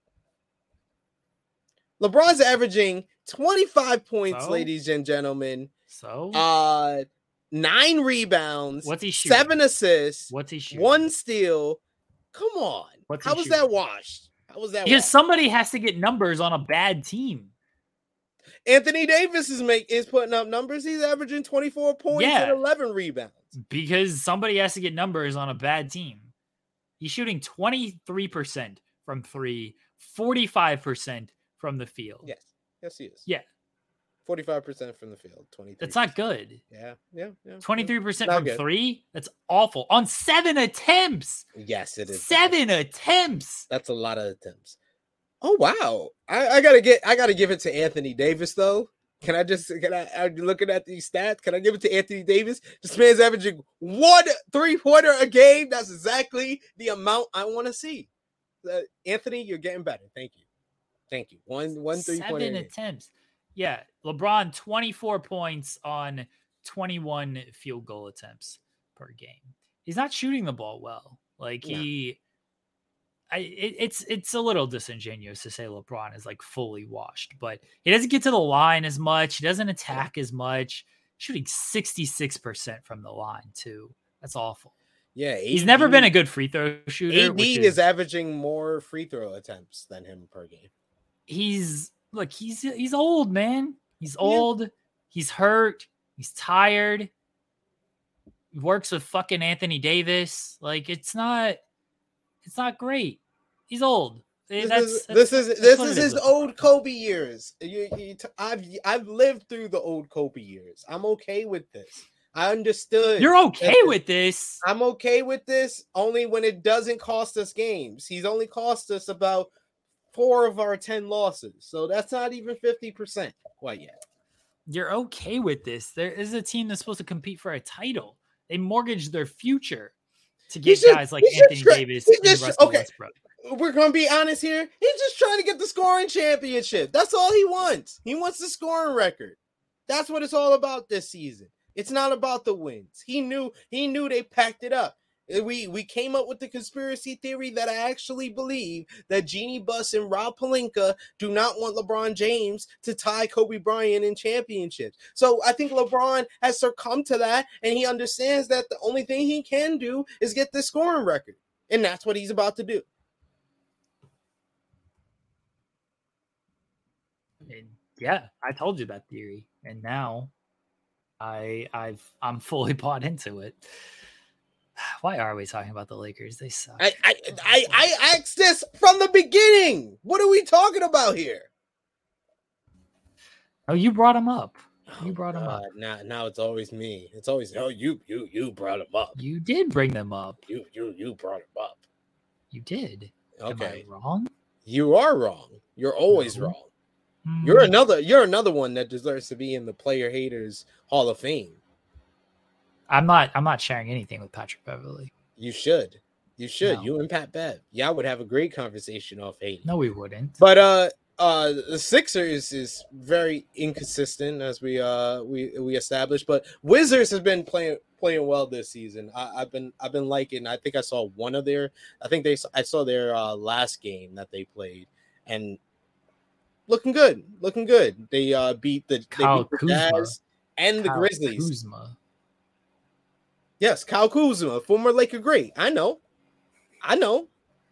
E: LeBron's averaging twenty-five points,
D: So?
E: ladies and gentlemen.
D: so
E: Uh, nine rebounds.
D: What's he shooting?
E: Seven assists.
D: what's he shooting?
E: One steal. Come on.
D: What's he
E: How was that
D: shooting?
E: washed? How was that
D: Because
E: washed?
D: somebody has to get numbers on a bad team.
E: Anthony Davis is make is putting up numbers. He's averaging twenty-four points
D: Yeah.
E: and eleven rebounds.
D: Because somebody has to get numbers on a bad team. He's shooting twenty-three percent from three, forty-five percent from the field.
E: Yes. Yes, he is.
D: Yeah.
E: forty-five percent from the field. twenty-three.
D: That's not good.
E: Yeah. Yeah. Yeah.
D: twenty-three percent
E: Not
D: from
E: good.
D: three? That's awful. On seven attempts.
E: Yes, it is.
D: Seven attempts.
E: That's a lot of attempts. Oh wow. I, I gotta get I gotta give it to Anthony Davis though. Can I just can I I'm looking at these stats? Can I give it to Anthony Davis? This man's averaging one three-pointer a game. That's exactly the amount I want to see. Uh, Anthony, you're getting better. Thank you. Thank you. One one three-pointer.
D: Seven
E: a game.
D: attempts. Yeah. LeBron, twenty-four points on twenty-one field goal attempts per game. He's not shooting the ball well. Like
E: No.
D: he, I, it, it's it's a little disingenuous to say LeBron is like fully washed, but he doesn't get to the line as much. He doesn't attack as much. Shooting sixty-six percent from the line too. That's awful.
E: Yeah,
D: He's never been a good free throw shooter.
E: A
D: which
E: D
D: is,
E: is averaging more free throw attempts than him per game.
D: he's look, he's he's old, man. He's old. He's hurt. He's tired. He works with fucking Anthony Davis. Like it's not, it's not great. He's old. Eh,
E: This
D: That's,
E: is
D: that's-
E: this is
D: that's
E: this
D: what
E: is
D: it
E: his
D: with
E: old
D: LeBron.
E: Kobe years. You, you t- I've I've lived through the old Kobe years. I'm okay with this. I understood.
D: You're okay
E: that-
D: with this.
E: I'm okay with this only when it doesn't cost us games. He's only cost us about four of our ten losses, so that's not even fifty percent quite yet.
D: You're okay with this. There is a team that's supposed to compete for a title. They mortgaged their future to get
E: He's just-
D: guys like
E: he's just
D: Anthony
E: try-
D: Davis
E: he's
D: and
E: just-
D: Russell
E: okay.
D: Westbrook.
E: We're gonna be honest here. He's just trying to get the scoring championship. That's all he wants. He wants the scoring record. That's what it's all about this season. It's not about the wins. He knew he knew they packed it up. We we came up with the conspiracy theory that I actually believe that Jeannie Buss and Rob Pelinka do not want LeBron James to tie Kobe Bryant in championships. So I think LeBron has succumbed to that, and he understands that the only thing he can do is get the scoring record, and that's what he's about to do.
D: And yeah, I told you that theory. And now I I've I'm fully bought into it. Why are we talking about the Lakers? They suck.
E: I, I, I, I asked this from the beginning. What are we talking about here?
D: Oh, you brought him up. You brought him
E: Uh,
D: up.
E: now, now it's always me. It's always oh you, you, you brought him up.
D: You did bring them up.
E: You, you, you brought him up.
D: You did.
E: Okay,
D: Am I wrong?
E: you are wrong. You're always
D: No.
E: wrong.
D: Hmm.
E: You're another. You're another one that deserves to be in the Player Haters Hall of Fame.
D: I'm not. I'm not sharing anything with Patrick Beverly.
E: You should. You should.
D: No.
E: You and Pat Bev. Yeah, I would have a great conversation off hate.
D: No, we wouldn't.
E: But uh, uh, the Sixers is very inconsistent as we uh we we established. But Wizards has been playing playing well this season. I, I've been I've been liking. I think I saw one of their. I think they I saw their uh, last game that they played and looking good. Looking good. They uh beat the, they
D: Kyle
E: beat the
D: Kuzma.
E: Jazz and the
D: Kyle
E: Grizzlies.
D: Kuzma.
E: Yes, Kyle Kuzma, former Laker great. I know. I know.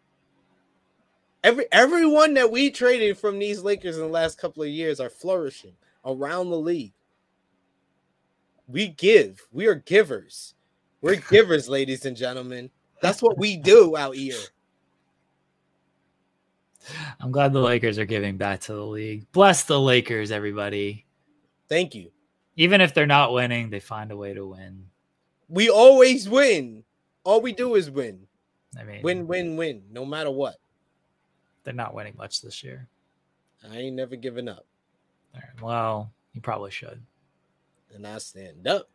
E: Every everyone that we traded from these Lakers in the last couple of years are flourishing around the league. We give. We are givers. We're givers, ladies and gentlemen. That's what we do out here.
D: I'm glad the Lakers are giving back to the league. Bless the Lakers, everybody.
E: Thank you.
D: Even if they're not winning, they find a way to win.
E: We always win. All we do is win.
D: I mean,
E: Win, win, win, no matter what.
D: they're not winning much this year.
E: I ain't never giving up.
D: All right, well, you probably should.
E: And I stand up.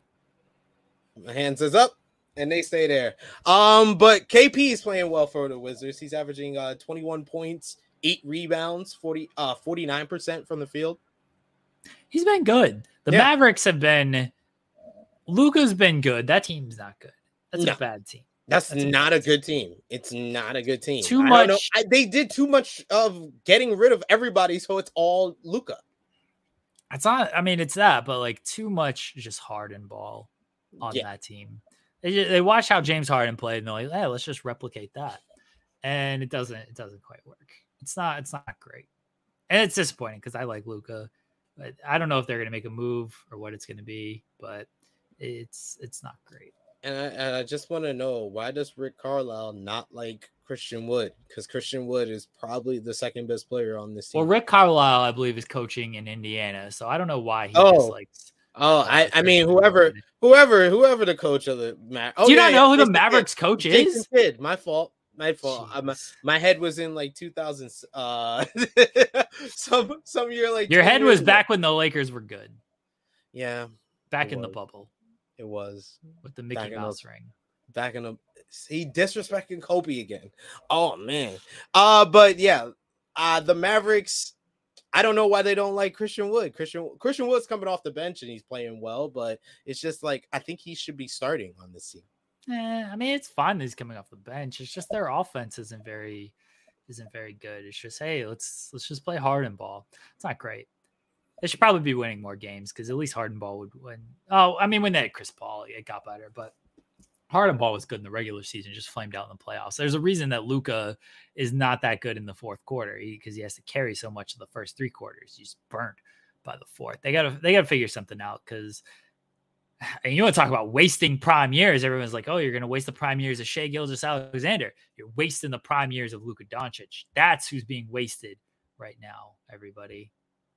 E: My hands is up, and they stay there. Um, but K P is playing well for the Wizards. He's averaging uh twenty-one points, eight rebounds, forty uh forty-nine percent from the field.
D: He's been good. The
E: Yeah.
D: Mavericks have been. Luka's been good. That team's not good. That's
E: No.
D: a bad team.
E: That's,
D: That's a
E: not
D: bad
E: a good team. It's not a good team.
D: Too
E: I don't know.
D: much-
E: I, they did too much of getting rid of everybody, so it's all Luka.
D: It's not. I mean, it's that, but like too much just Harden ball on
E: Yeah.
D: that team. They ju- they watch how James Harden played, and they're like, "Hey, let's just replicate that." And it doesn't. It doesn't quite work. It's not. It's not great, and it's disappointing because I like Luka, but I don't know if they're going to make a move or what it's going to be. But it's it's not great.
E: And I, and I just want to know, why does Rick Carlisle not like Christian Wood? Because Christian Wood is probably the second best player on this team.
D: Well, Rick Carlisle, I believe, is coaching in Indiana, so I don't know why he
E: Oh.
D: dislikes.
E: Oh,
D: uh,
E: I, I mean,
D: Christian
E: whoever,
D: Wood.
E: whoever, whoever the coach of the Ma- oh,
D: Do you
E: yeah,
D: not
E: yeah,
D: know who the
E: Jason
D: Mavericks
E: Kidd.
D: coach
E: Jason
D: is?
E: Kidd. My fault. My fault. I'm,
D: Jeez.
E: my head was in like two thousand. Uh, some some year like
D: Your
E: twenty
D: head
E: years
D: was
E: ago.
D: back when the Lakers were good,
E: Yeah,
D: back
E: It
D: in the
E: was.
D: bubble
E: it was
D: with the Mickey
E: Back in the-
D: Mouse ring.
E: back in the. He disrespecting Kobe again. Oh man. Uh, but yeah, uh, the Mavericks. I don't know why they don't like Christian Wood. Christian Christian Wood's coming off the bench and he's playing well, but it's just like I think he should be starting on this team.
D: Eh, I mean, it's fine that he's coming off the bench. It's just their offense isn't very isn't very good. It's just hey, let's let's just play Harden ball. It's not great. They should probably be winning more games because at least Harden ball would win. Oh, I mean, when they had Chris Paul, it got better, but Harden ball was good in the regular season, just flamed out in the playoffs. There's a reason that Luka is not that good in the fourth quarter because he, he has to carry so much of the first three quarters. He's burnt by the fourth. They gotta they gotta figure something out because and you want to talk about wasting prime years. Everyone's like, oh, you're gonna waste the prime years of Shai Gilgeous-Alexander. You're wasting the prime years of Luka Doncic. That's who's being wasted right now, everybody.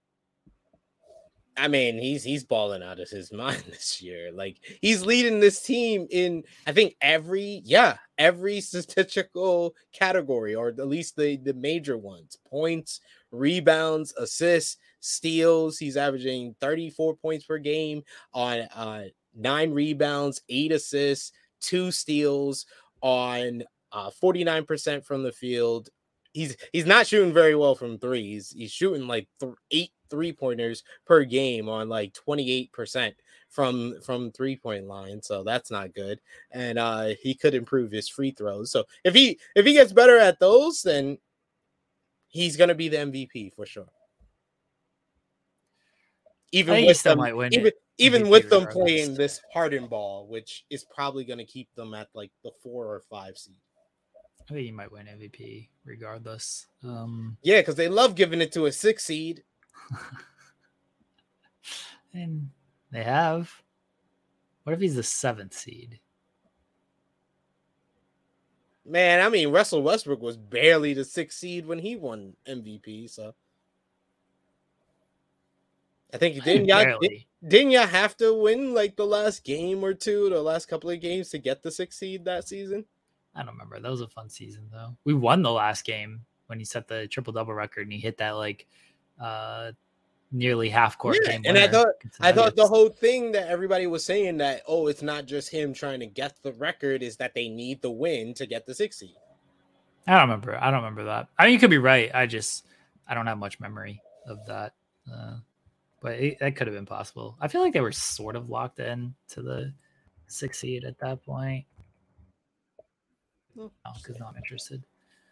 E: I mean, he's he's balling out of his mind this year. Like he's leading this team in, I think every yeah every statistical category, or at least the the major ones: points, rebounds, assists, steals. He's averaging thirty-four points per game on uh, nine rebounds, eight assists, two steals on uh, forty-nine percent from the field. He's he's not shooting very well from three. He's he's shooting like th- eight three pointers per game on like twenty-eight percent from from three point line. So that's not good. And uh, he could improve his free throws. So if he if he gets better at those, then he's gonna be the M V P for sure. Even
D: I think he
E: with
D: still
E: them,
D: might win
E: even,
D: it.
E: even
D: M V P
E: with them
D: regardless.
E: playing this Harden ball, which is probably gonna keep them at like the four or five seed.
D: I think he might win M V P regardless. Um,
E: Yeah, because they love giving it to a six seed.
D: and they have. What if he's the seventh seed?
E: Man, I mean, Russell Westbrook was barely the sixth seed when he won M V P. So I think didn't y'all did, didn't y'all have to win like the last game or two, the last couple of games to get the sixth seed that season?
D: I don't remember. That was a fun season though. We won the last game when he set the triple double record and he hit that like uh nearly half court
E: yeah,
D: game.
E: And I thought I thought the whole thing that everybody was saying that, oh, it's not just him trying to get the record, is that they need the win to get the sixth seed.
D: I don't remember. I don't remember that. I mean, you could be right. I just I don't have much memory of that. Uh, but it, that could have been possible. I feel like they were sort of locked in to the sixth seed at that point. No, because now I'm interested.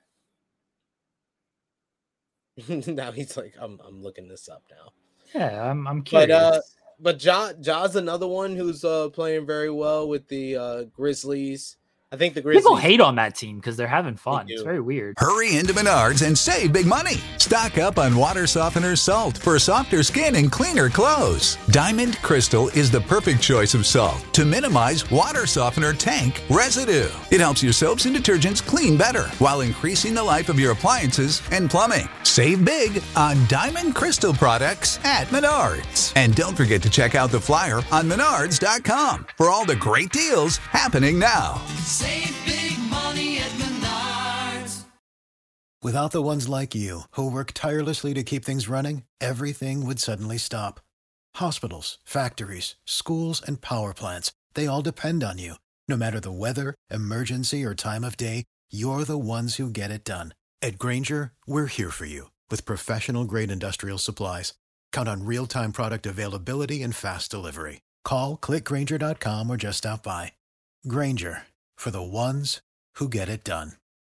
E: Now he's like, I'm I'm looking this up now.
D: Yeah, I'm I'm curious.
E: But uh, but Ja Ja's another one who's uh playing very well with the uh Grizzlies. I think the Grizzlies.
D: People hate on that team because they're having fun. It's very weird.
A: Hurry into Menards and save big money. Stock up on water softener salt for softer skin and cleaner clothes. Diamond Crystal is the perfect choice of salt to minimize water softener tank residue. It helps your soaps and detergents clean better while increasing the life of your appliances and plumbing. Save big on Diamond Crystal products at Menards. And don't forget to check out the flyer on menards dot com for all the great deals happening now.
B: Save big money at Menards.
C: Without the ones like you, who work tirelessly to keep things running, everything would suddenly stop. Hospitals, factories, schools, and power plants, they all depend on you. No matter the weather, emergency, or time of day, you're the ones who get it done. At Grainger, we're here for you with professional-grade industrial supplies. Count on real-time product availability and fast delivery. Call, click grainger dot com, or just stop by. Grainger, for the ones who get it done.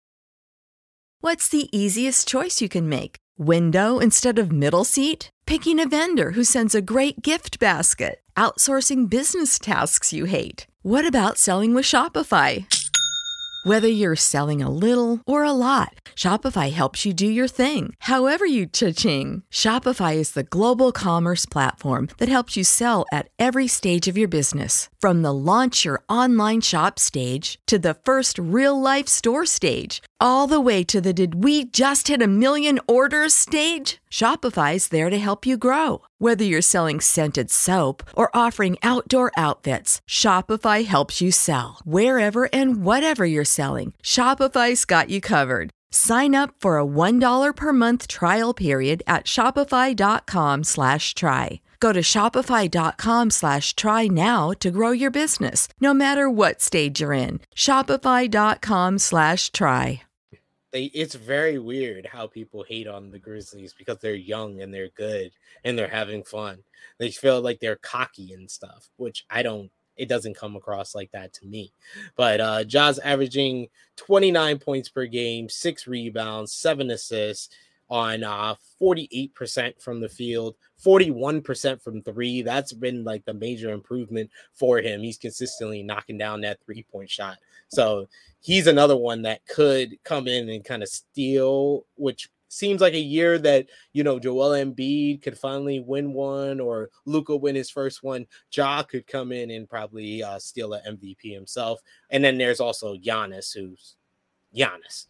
G: What's the easiest choice you can make? Window instead of middle seat? Picking a vendor who sends a great gift basket? Outsourcing business tasks you hate? What about selling with Shopify? Whether you're selling a little or a lot, Shopify helps you do your thing, however you cha-ching. Shopify is the global commerce platform that helps you sell at every stage of your business. From the launch your online shop stage to the first real-life store stage, all the way to the did we just hit a million orders stage. Shopify's there to help you grow. Whether you're selling scented soap or offering outdoor outfits, Shopify helps you sell. Wherever and whatever you're selling, Shopify's got you covered. Sign up for a one dollar per month trial period at shopify.com slash try. Go to shopify.com slash try now to grow your business, no matter what stage you're in. Shopify.com slash try.
E: They, it's very weird how people hate on the Grizzlies because they're young and they're good and they're having fun. They feel like they're cocky and stuff, which I don't, it doesn't come across like that to me. But uh, Ja's averaging twenty-nine points per game, six rebounds, seven assists on uh, forty-eight percent from the field, forty-one percent from three. That's been like the major improvement for him. He's consistently knocking down that three-point shot. So he's another one that could come in and kind of steal, which seems like a year that, you know, Joel Embiid could finally win one or Luka win his first one. Ja could come in and probably uh, steal an M V P himself. And then there's also Giannis, who's Giannis.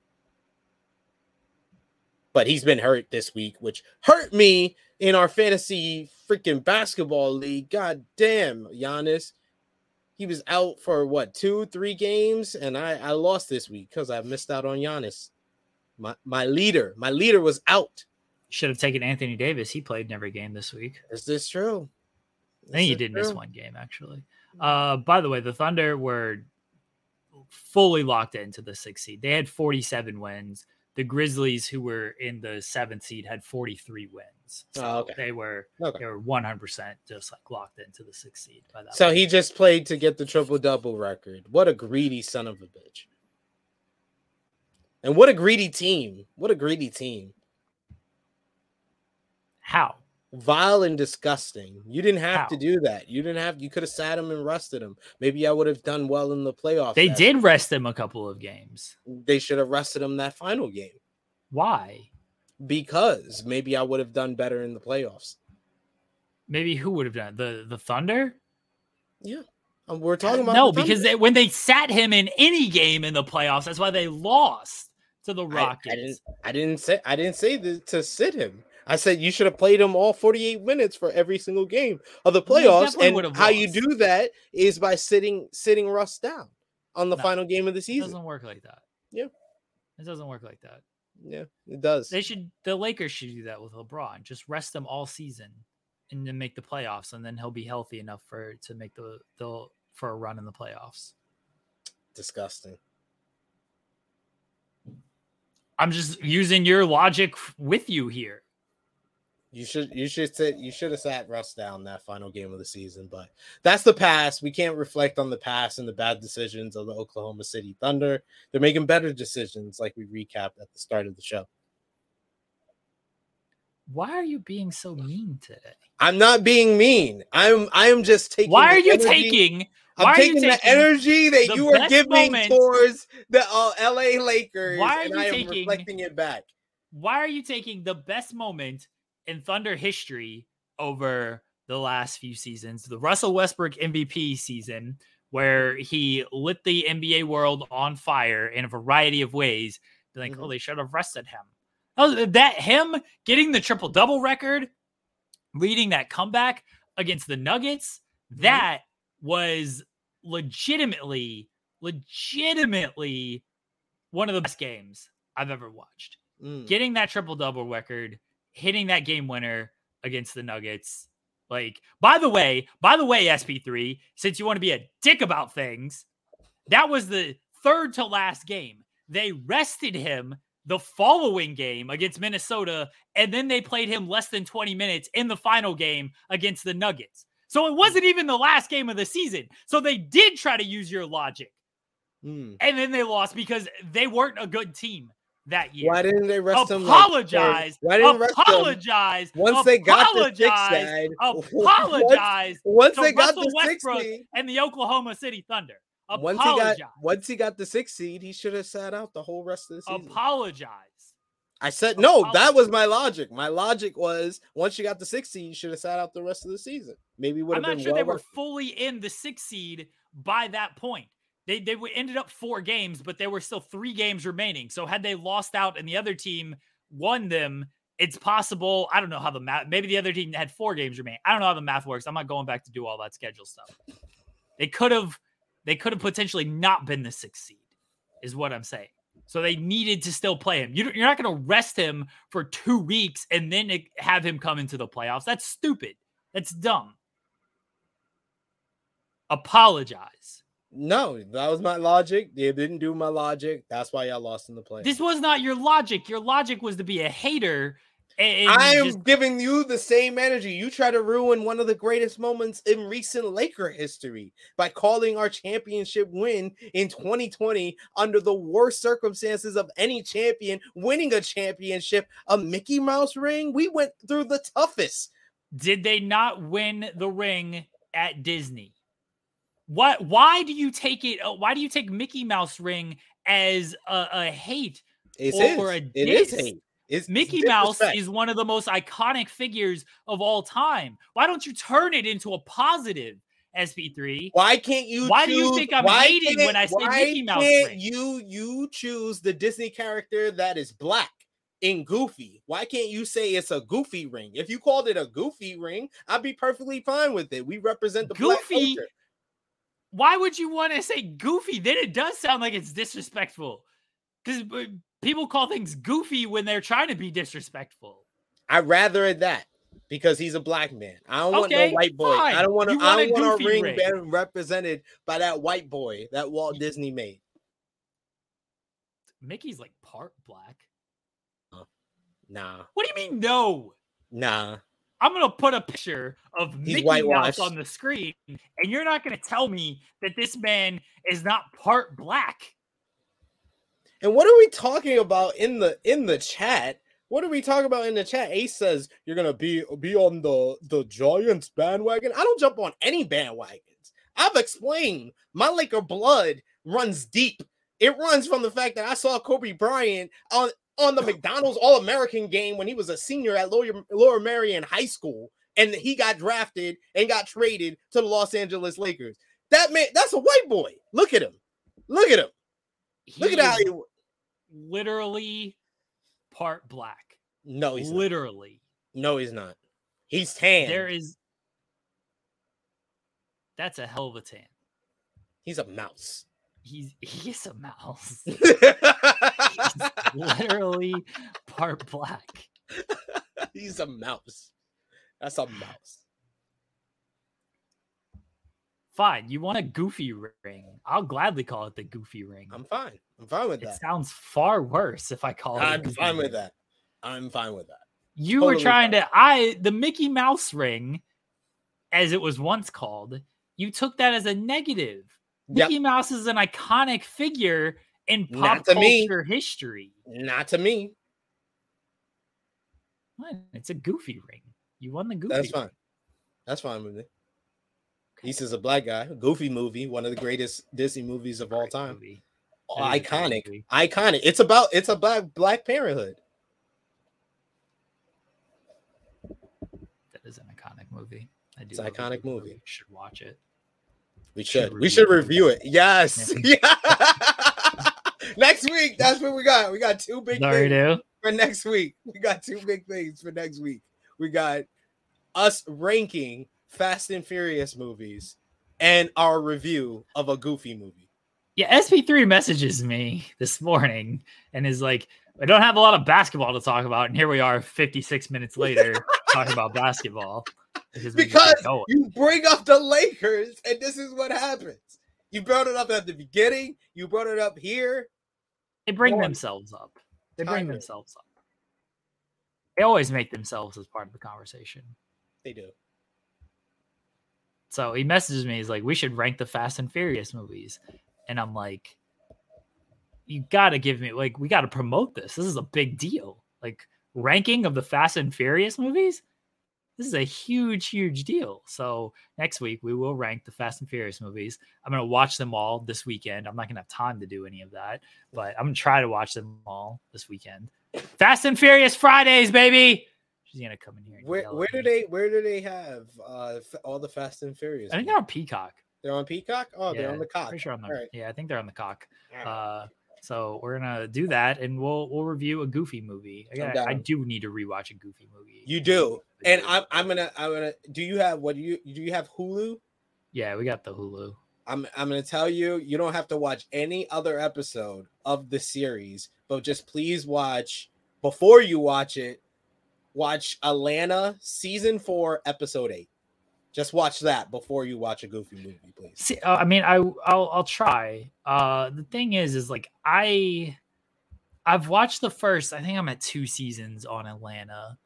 E: But he's been hurt this week, which hurt me in our fantasy freaking basketball league. God damn, Giannis. He was out for what, two, three games, and I, I lost this week because I missed out on Giannis. My my leader, my leader was out.
D: Should have taken Anthony Davis. He played in every game this week.
E: Is this true?
D: Is I think he did true? miss one game actually. Uh, by the way, the Thunder were fully locked into the sixth seed. They had forty-seven wins. The Grizzlies, who were in the seventh seed, had forty-three wins. So oh, okay. they were okay. they were one hundred percent just like locked into the sixth seed by that.
E: So
D: point.
E: He just played to get the triple double record. What a greedy son of a bitch! And what a greedy team! What a greedy team!
D: How?
E: Vile and disgusting. You didn't have
D: How?
E: to do that. You didn't have. You could have sat him and rested him. Maybe I would have done well in the playoffs.
D: They did rest him a couple of games.
E: They should have rested him that final game.
D: Why?
E: Because maybe I would have done better in the playoffs.
D: Maybe who would have done the the Thunder?
E: Yeah, Um, We're talking about
D: no,
E: the
D: because
E: Thunder.
D: they, when they sat him in any game in the playoffs, that's why they lost to the
E: I,
D: Rockets.
E: I didn't. I didn't say. I didn't say that to sit him. I said you should have played him all forty-eight minutes for every single game of the
D: Well, they
E: playoffs.
D: definitely
E: And
D: would've
E: how you
D: lost.
E: do that is by sitting sitting Russ down on the
D: No,
E: final game of the
D: It
E: season.
D: doesn't work like that.
E: Yeah.
D: It doesn't work like that.
E: Yeah, it does.
D: They should. The Lakers should do that with LeBron. Just rest him all season, and then make the playoffs, and then he'll be healthy enough for to make the the for a run in the playoffs.
E: Disgusting.
D: I'm just using your logic with you here.
E: You should you should sit you should have sat Russ down that final game of the season, but that's the past. We can't reflect on the past and the bad decisions of the Oklahoma City Thunder. They're making better decisions, like we recapped at the start of the show.
D: Why are you being so mean today?
E: I'm not being mean. I'm I am just taking.
D: Why are
E: the
D: you
E: energy-
D: taking?
E: I'm
D: Why are
E: taking
D: you
E: the
D: taking
E: energy that
D: the
E: you are
D: best
E: giving
D: moment-
E: towards the uh, L A Lakers,
D: Why are
E: and
D: you
E: I am
D: taking-
E: reflecting it back.
D: Why are you taking the best moment in Thunder history over the last few seasons? The Russell Westbrook M V P season, where he lit the N B A world on fire in a variety of ways. Be like,
E: Mhm.
D: oh, they should have rested him. Oh, that him getting the triple double record, leading that comeback against the Nuggets, that was legitimately, legitimately one of the best games I've ever watched.
E: Mm.
D: Getting that triple double record, hitting that game winner against the Nuggets. Like, by the way, by the way, S P three, since you want to be a dick about things, that was the third to last game. They rested him the following game against Minnesota, and then they played him less than twenty minutes in the final game against the Nuggets. So it wasn't even the last game of the season. So they did try to use your logic.
E: Mm.
D: And then they lost because they weren't a good team that year.
E: Why didn't they rest him?
D: Apologize.
E: Like, why didn't rest him
D: apologize.
E: once they got the six
D: apologize,
E: side?
D: Apologize.
E: Once
D: to
E: they got
D: Russell
E: the six
D: Westbrook
E: seed,
D: and the Oklahoma City Thunder.
E: once he
D: Apologize.
E: got once he got the six seed, he should have sat out the whole rest of the season.
D: Apologize.
E: I said no.
D: Apologize.
E: That was my logic. My logic was once you got the six seed, you should have sat out the rest of the season. Maybe would
D: I'm
E: have
D: not
E: been
D: sure
E: well
D: they were
E: rested.
D: fully in the sixth seed by that point. They they w- ended up four games, but there were still three games remaining. So had they lost out and the other team won them, it's possible. I don't know how the math. Maybe the other team had four games remaining. I don't know how the math works. I'm not going back to do all that schedule stuff. They could have. They could have potentially not been the sixth seed, is what I'm saying. So they needed to still play him. You, you're not going to rest him for two weeks and then have him come into the playoffs. That's stupid. That's dumb. Apologize.
E: No, that was my logic. They didn't do my logic. That's why y'all lost in the play.
D: This was not your logic. Your logic was to be a hater. And
E: I am
D: just,
E: giving you the same energy. You try to ruin one of the greatest moments in recent Laker history by calling our championship win in twenty twenty under the worst circumstances of any champion winning a championship, a Mickey Mouse ring. We went through the toughest.
D: did they not win the ring at Disney? What? Why do you take it? uh, Why do you take Mickey Mouse ring as a, a hate?
E: It's
D: Or
E: his.
D: a
E: It is
D: diss.
E: hate. It's
D: Mickey
E: it's
D: Mouse
E: disrespect.
D: is one of the most iconic figures of all time. Why don't you turn it into a positive, S P three?
E: Why can't you?
D: Why do you
E: choose-
D: think I'm
E: why
D: hating
E: can't-
D: when I say
E: why
D: Mickey Mouse
E: can't
D: ring?
E: You you choose the Disney character that is black in Goofy. Why can't you say it's a Goofy ring? If you called it a Goofy ring, I'd be perfectly fine with it. We represent the black
D: Goofy?
E: culture.
D: Why would you want to say goofy? Then it does sound like it's disrespectful. Because people call things goofy when they're trying to be disrespectful.
E: I'd rather it that because he's a black man. I don't want
D: Okay,
E: no white boy.
D: fine.
E: I don't want to.
D: You
E: I
D: want
E: don't
D: a
E: want our
D: Goofy
E: ring,
D: ring.
E: being represented by that white boy that Walt Disney made.
D: Mickey's like part black.
E: Nah,
D: What do you mean, no?
E: nah.
D: I'm going to put a picture of
E: He's
D: Mickey
E: whitewashed.
D: Mouse on the screen, and you're not going to tell me that this man is not part black.
E: And what are we talking about in the in the chat? What are we talking about in the chat? Ace says you're gonna be be on the the Giants bandwagon. I don't jump on any bandwagons. I've explained my Laker blood runs deep. It runs from the fact that I saw Kobe Bryant on on the McDonald's All-American game when he was a senior at Lower, Lower Merion High School, and he got drafted and got traded to the Los Angeles Lakers. That man, that's a white boy. Look at him. Look at him. Look
D: He
E: at how
D: is
E: he.
D: literally part black.
E: No, he's not.
D: Literally.
E: No, he's not. He's tan.
D: There is. That's a hell of a tan.
E: He's a mouse.
D: He's he is a mouse.
E: He's
D: Literally part black.
E: He's a mouse. That's a mouse.
D: Fine. You want a goofy ring? I'll gladly call it the goofy ring.
E: I'm fine. I'm fine with
D: It
E: that.
D: sounds far worse if I call it. a
E: I'm
D: goofy
E: fine with
D: ring.
E: that. I'm fine with that.
D: You
E: Totally
D: were trying
E: fine.
D: to I the Mickey Mouse ring, as it was once called, you took that as a negative.
E: Yep.
D: Mickey Mouse is an iconic figure in pop
E: Not to me.
D: culture history.
E: Not to me.
D: What? It's a goofy ring. You won the goofy.
E: That's
D: ring.
E: fine. That's fine with me. He's just a black guy. Goofy movie, one of the greatest Disney movies of all
D: Great
E: time.
D: movie.
E: Oh,
D: It is a great
E: iconic.
D: movie.
E: Iconic. It's about it's about Black Parenthood.
D: That is an iconic movie. I do.
E: It's an
D: love
E: iconic
D: it.
E: movie.
D: You should watch it.
E: We
D: Should
E: should. We
D: review
E: should
D: it.
E: review it. Yes.
D: Yeah.
E: Yeah. Next week. That's what we got. We got two big
D: Sorry,
E: things
D: do.
E: for next week. We got two big things for next week. We got us ranking Fast and Furious movies and our review of a Goofy movie.
D: Yeah, S P three messages me this morning and is like, I don't have a lot of basketball to talk about. And here we are fifty-six minutes later talking about basketball. Because, we just
E: Because
D: keep going.
E: you bring up the Lakers, and this is what happens. You brought it up at the beginning. You brought it up here.
D: They bring
E: Lord.
D: themselves up. They bring
E: Tiger.
D: themselves up. They always make themselves as part of the conversation.
E: They do.
D: So he messages me. He's like, we should rank the Fast and Furious movies. And I'm like, you got to give me, like, we got to promote this. This is a big deal. Like, ranking of the Fast and Furious movies? This is a huge, huge deal. So next week, we will rank the Fast and Furious movies. I'm going to watch them all this weekend. I'm not going to have time to do any of that, but I'm going to try to watch them all this weekend. Fast and Furious Fridays, baby. She's going to come in here. And
E: Where
D: yell
E: where
D: at
E: do
D: me.
E: they where do they have uh f- all the Fast and Furious?
D: I think
E: movies?
D: they're on Peacock.
E: They're on Peacock. Oh, they're
D: Yeah,
E: on the cock.
D: Pretty sure on the,
E: All right.
D: Yeah, I think they're on the cock.
E: All right.
D: Uh, so we're gonna do that, and we'll we'll review a Goofy movie.
E: I'm
D: Again, I, I
E: down.
D: do need to rewatch a Goofy movie.
E: You do, and I'm I'm gonna I'm gonna. Do you have what do you do? You have Hulu?
D: Yeah, we got the Hulu.
E: I'm I'm gonna tell you. You don't have to watch any other episode of the series, but just please watch before you watch it. Watch Atlanta season four, episode eight. Just watch that before you watch a Goofy movie, please.
D: See, uh, I mean, I I'll I'll try. Uh, the thing is, is like I, I've watched the first. I think I'm at two seasons on Atlanta.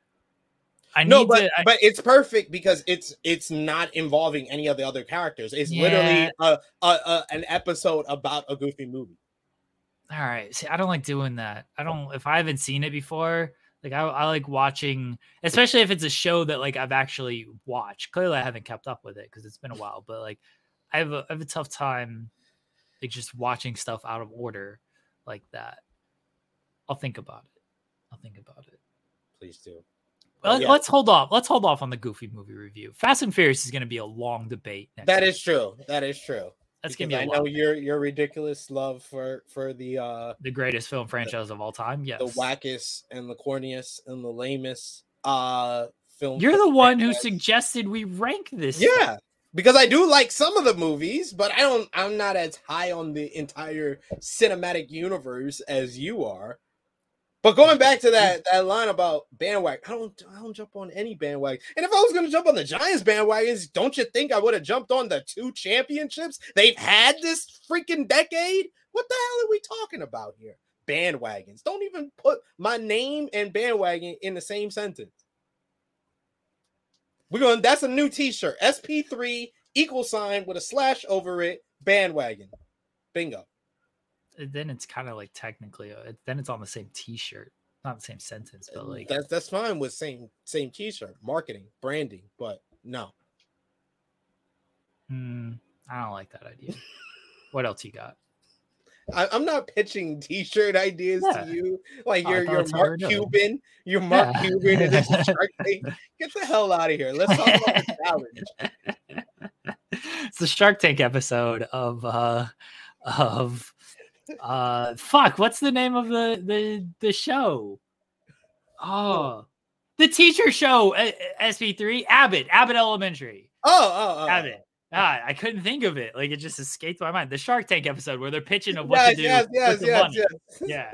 D: I
E: No,
D: need
E: but
D: to. I,
E: but it's perfect because it's it's not involving any of the other characters. It's
D: Yeah.
E: literally a, a, a an episode about a Goofy movie.
D: all right. See, I don't like doing that. I don't. If I haven't seen it before, like I, I like watching, especially if it's a show that like I've actually watched. Clearly, I haven't kept up with it because it's been a while. But like, I have a I have a tough time, like just watching stuff out of order like that. I'll think about it. I'll think about it.
E: Please do.
D: Well,
E: yeah.
D: let's hold off. Let's hold off on the Goofy movie review. Fast and Furious is going to be a long debate. Next
E: That
D: week.
E: is true. That is true.
D: That's
E: Because
D: going to be a
E: I know
D: lot.
E: your your ridiculous love for for the uh
D: The greatest film franchise of all time. Yes.
E: the wackest and the corniest and the lamest uh film.
D: You're the one who
E: franchise.
D: suggested we rank this.
E: Yeah, because I do like some of the movies, but I don't. I'm not as high on the entire cinematic universe as you are. But going back to that that line about bandwagon, I don't I don't jump on any bandwagon. And if I was gonna jump on the Giants bandwagons, don't you think I would have jumped on the two championships they've had this freaking decade? What the hell are we talking about here? Bandwagons. Don't even put my name and bandwagon in the same sentence. We're going, that's a new t-shirt. S P three equal sign with a slash over it, bandwagon. Bingo.
D: Then it's kind of like technically, uh, then it's on the same T-shirt, not the same sentence, but like
E: That's that's fine with same same t-shirt, marketing, branding, but no.
D: hmm, I don't like that idea. What else you got?
E: I, I'm not pitching t-shirt ideas
D: Yeah.
E: to you like
D: Oh, I
E: you're
D: thought
E: you're
D: that's how we're
E: Mark
D: doing.
E: Cuban. You're Mark
D: Yeah.
E: Cuban in this Shark Tank. Get the hell out of here. Let's talk about the challenge.
D: It's the Shark Tank episode of uh of uh fuck. What's the name of the the the show? Oh, the teacher show. S B three Abbott Abbott Elementary.
E: Oh, oh, oh.
D: Abbott. Ah, I couldn't think of it. Like it just escaped my mind. The Shark Tank episode where they're pitching of what
E: Yes,
D: to do
E: yes, yes,
D: with the
E: yes,
D: money.
E: yes.
D: Yeah.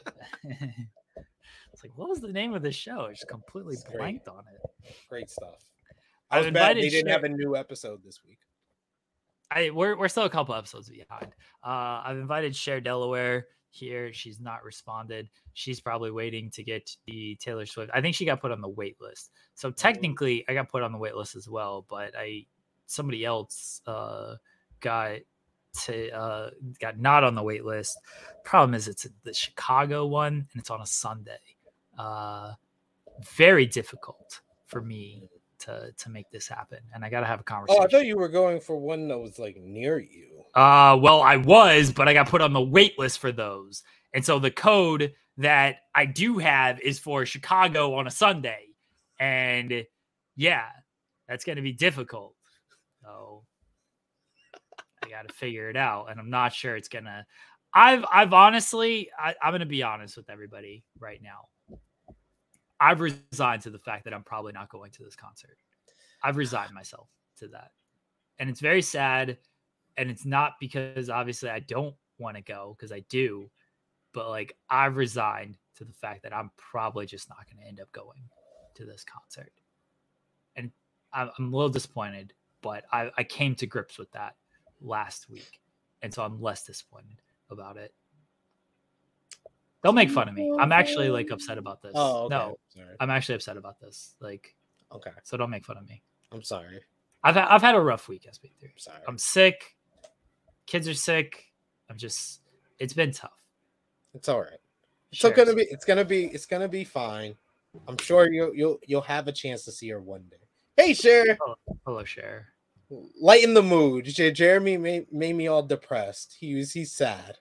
D: It's like, what was the name of the show? I just completely
E: It's great.
D: blanked on it.
E: Great stuff. I
D: I've
E: was bad
D: invited
E: they didn't
D: Sher-
E: have a new episode this week.
D: I we're we're still a couple episodes behind. Uh, I've invited Cher Delaware here. She's not responded. She's probably waiting to get the Taylor Swift. I think she got put on the wait list. So technically, I got put on the wait list as well. But I somebody else uh, got to uh, got not on the wait list. Problem is, it's the Chicago one, and it's on a Sunday. Uh, very difficult for me to to make this happen, and I gotta have a conversation.
E: Oh, I thought you were going for one that was like near you.
D: Uh, well, I was, but I got put on the wait list for those. And so the code that I do have is for Chicago on a Sunday. And yeah, that's going to be difficult. So I got to figure it out. And I'm not sure it's going to, I've, I've honestly, I, I'm going to be honest with everybody right now. I've resigned to the fact that I'm probably not going to this concert. I've resigned myself to that. And it's very sad. And it's not because obviously I don't want to go, because I do, but like I've resigned to the fact that I'm probably just not going to end up going to this concert. And I'm, I'm a little disappointed, but I, I came to grips with that last week. And so I'm less disappointed about it. Don't make fun of me. I'm actually like upset about this.
E: Oh, okay.
D: No,
E: Sorry.
D: I'm actually upset about this. Like,
E: Okay.
D: so don't make fun of me.
E: I'm sorry.
D: I've had, I've had a rough week, S B three.
E: I'm sorry.
D: I'm sick. Kids are sick. I'm just, it's been tough.
E: It's all right. It's
D: Sure.
E: gonna be. It's gonna be. It's gonna be fine. I'm sure you'll you'll you'll have a chance to see her one day. Hey, Cher,
D: Hello, Cher.
E: lighten the mood. Jer- Jeremy made, made me all depressed. He was he's sad.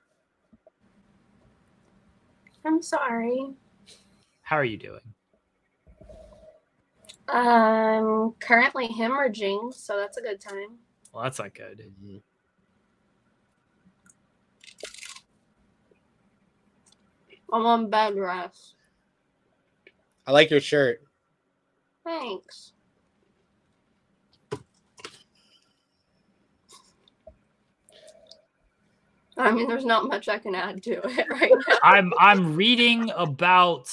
H: I'm sorry.
D: How are you doing?
H: I'm currently hemorrhaging, so that's a good time.
D: Well, that's not good.
H: I'm on bed rest.
E: I like your shirt.
H: Thanks. I mean, there's not much I can add to it right now.
D: I'm I'm reading about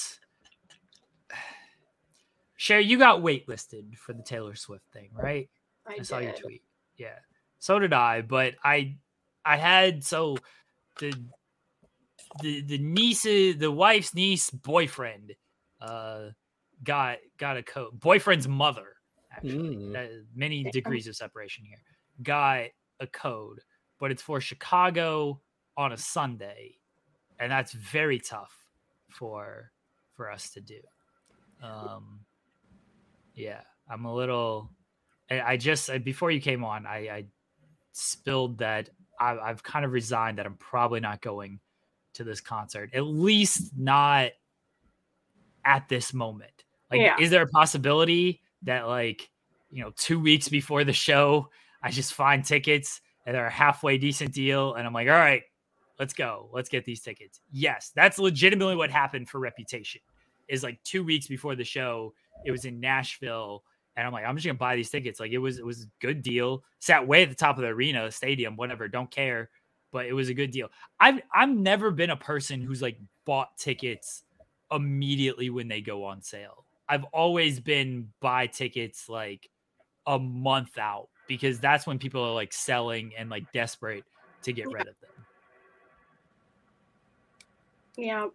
D: Cher, you got waitlisted for the Taylor Swift thing, right?
H: I,
D: I saw your
H: did.
D: tweet. Yeah. So did I, but I I had so the the the niece the wife's niece boyfriend uh got got a code. Boyfriend's mother, actually.
E: Mm.
D: Uh, many degrees of separation here. Got a code, but it's for Chicago on a Sunday, and that's very tough for for us to do. Um yeah, I'm a little I, I just I, before you came on, I, I spilled that I, I've kind of resigned that I'm probably not going to this concert, at least not at this moment. Like,
H: Yeah.
D: is there a possibility that, like, you know, two weeks before the show, I just find tickets and they're a halfway decent deal, and I'm like, all right, let's go, let's get these tickets? Yes, that's legitimately what happened for Reputation. Is like two weeks before the show, it was in Nashville. And I'm like, I'm just gonna buy these tickets. Like it was, it was a good deal. Sat way at the top of the arena, stadium, whatever. Don't care, but it was a good deal. I've I've never been a person who's like bought tickets immediately when they go on sale. I've always been buy tickets like a month out, because that's when people are like selling and like desperate to get rid of them.
H: Yeah.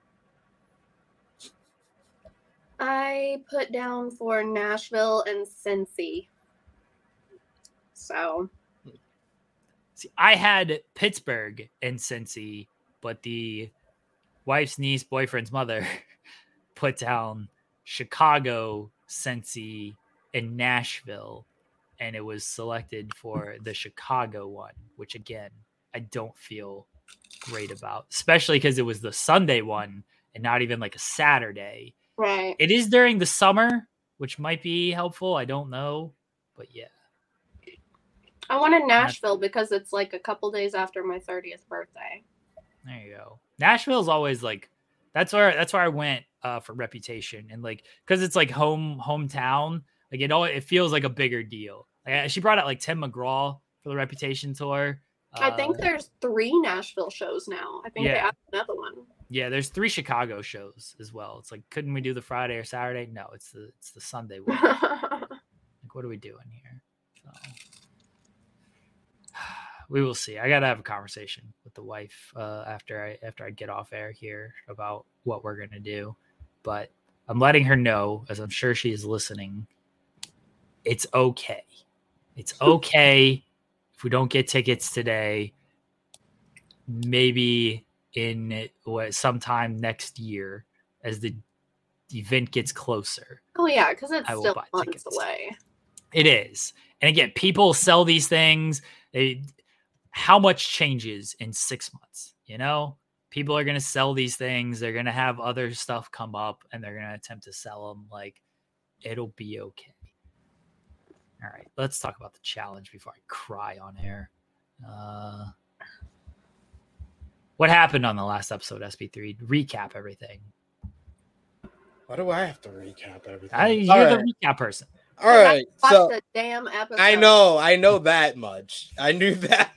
H: I put down for Nashville and Cincy. So,
D: See, I had Pittsburgh and Cincy, but the wife's niece, boyfriend's mother put down Chicago, Cincy, and Nashville, and it was selected for the Chicago one, which again, I don't feel great about, especially because it was the Sunday one and not even like a Saturday.
H: right.
D: It is during the summer, which might be helpful. I don't know, but yeah.
H: I wanted Nashville because it's like a couple days after my thirtieth birthday.
D: There you go. Nashville's always like that's where that's where I went uh, for Reputation, and like because it's like home hometown. Like it all it feels like a bigger deal. Like, she brought out like Tim McGraw for the Reputation tour.
H: I think
D: Uh,
H: there's three Nashville shows now. I think they
D: Yeah.
H: added another one.
D: Yeah, there's three Chicago shows as well. It's like, couldn't we do the Friday or Saturday? No, it's the it's the Sunday one. Like, what are we doing here? So, we will see. I gotta have a conversation with the wife uh, after I after I get off air here about what we're gonna do. But I'm letting her know, as I'm sure she is listening. It's okay. It's okay if we don't get tickets today. Maybe in what sometime next year, as the event gets closer.
H: Oh yeah, because it's
D: I will
H: still
D: buy
H: months
D: tickets.
H: away.
D: It is. And again, people sell these things. They, how much changes in six months? You know, people are going to sell these things. They're going to have other stuff come up and they're going to attempt to sell them. Like, it'll be okay. All right. Let's talk about the challenge before I cry on air. Uh, what happened on the last episode, S B three? Recap everything.
E: Why do I have to recap everything?
D: I, you're
E: All
D: the
E: right.
D: recap person.
E: All right.
H: Watch
E: So
H: the damn episode.
E: I know, I know that much. I knew that.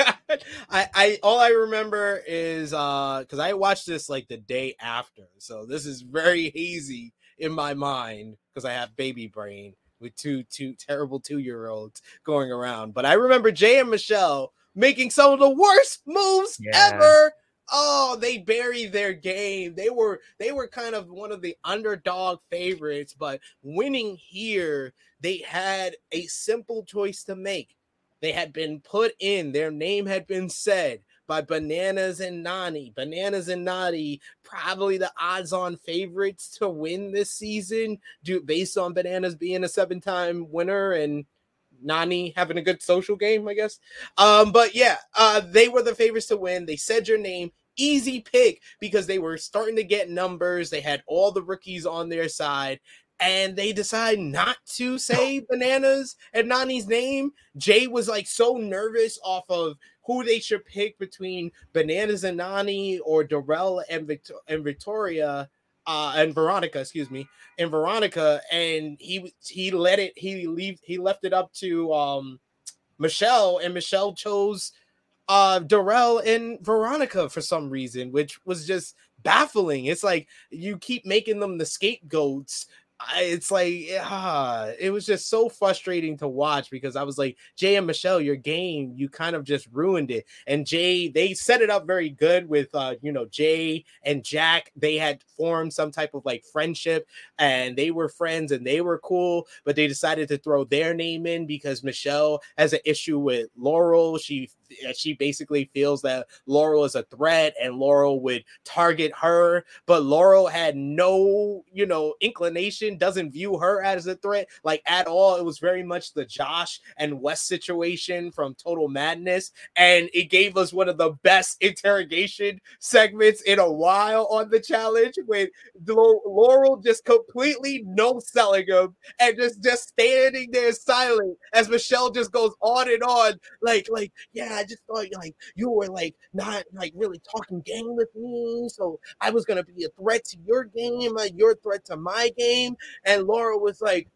E: I, I, all I remember is uh, because I watched this like the day after, so this is very hazy in my mind because I have baby brain with two, two terrible two-year-olds going around. But I remember Jay and Michelle making some of the worst moves
D: Yeah.
E: ever. Oh, they buried their game. They were they were kind of one of the underdog favorites, but winning here, they had a simple choice to make. They had been put in, their name had been said by Bananas and Nani. Bananas and Nani, probably the odds-on favorites to win this season, due based on Bananas being a seven-time winner and Nani having a good social game, I guess. Um, but yeah, uh, they were the favorites to win. They said your name. Easy pick because they were starting to get numbers. They had all the rookies on their side. And they decide not to say Bananas and Nani's name. Jay was like so nervous off of who they should pick between Bananas and Nani or Darrell and, Victor- and Victoria uh, and Veronica, excuse me, and Veronica. And he he let it he leave he left it up to um, Michelle, and Michelle chose uh, Darrell and Veronica for some reason, which was just baffling. It's like you keep making them the scapegoats. I, it's like ah, it was just so frustrating to watch because I was like, Jay and Michelle, your game, you kind of just ruined it. And Jay, they set it up very good with uh, you know, Jay and Jack. They had formed some type of like friendship and they were friends and they were cool, but they decided to throw their name in because Michelle has an issue with Laurel. She she basically feels that Laurel is a threat and Laurel would target her, but Laurel had no, you know, inclination, doesn't view her as a threat like at all. It was very much the Josh and Wes situation from Total Madness, and it gave us one of the best interrogation segments in a while on the challenge with Laurel just completely no selling him and just just standing there silent as Michelle just goes on and on like like yeah, I just thought like you were like not like really talking game with me, so I was gonna be a threat to your game, like your threat to my game. And Laura was like,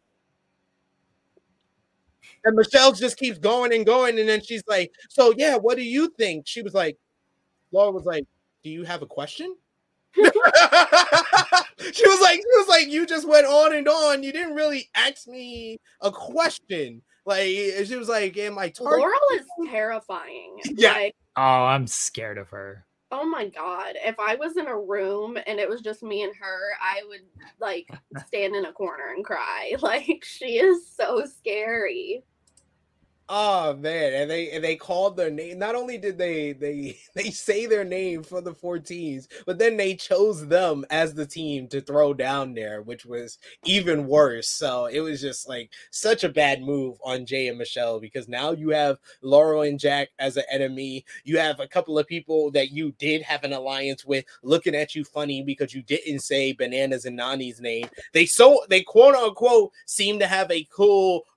E: and Michelle just keeps going and going, and then she's like, so yeah, what do you think? She was like, Laura was like, do you have a question? she was like, she was like, you just went on and on. You didn't really ask me a question. Like she was like, am I targeting?
H: Laurel is terrifying.
E: Yeah.
H: Like,
D: Oh, I'm scared of her.
H: oh my god. If I was in a room and it was just me and her, I would like stand in a corner and cry. Like, she is so scary.
E: Oh man, and they and they called their name. Not only did they they they say their name for the four teams, but then they chose them as the team to throw down there, which was even worse. So it was just like such a bad move on Jay and Michelle because now you have Laurel and Jack as an enemy. You have a couple of people that you did have an alliance with looking at you funny because you didn't say Bananas and Nani's name. They so they quote unquote seem to have a cool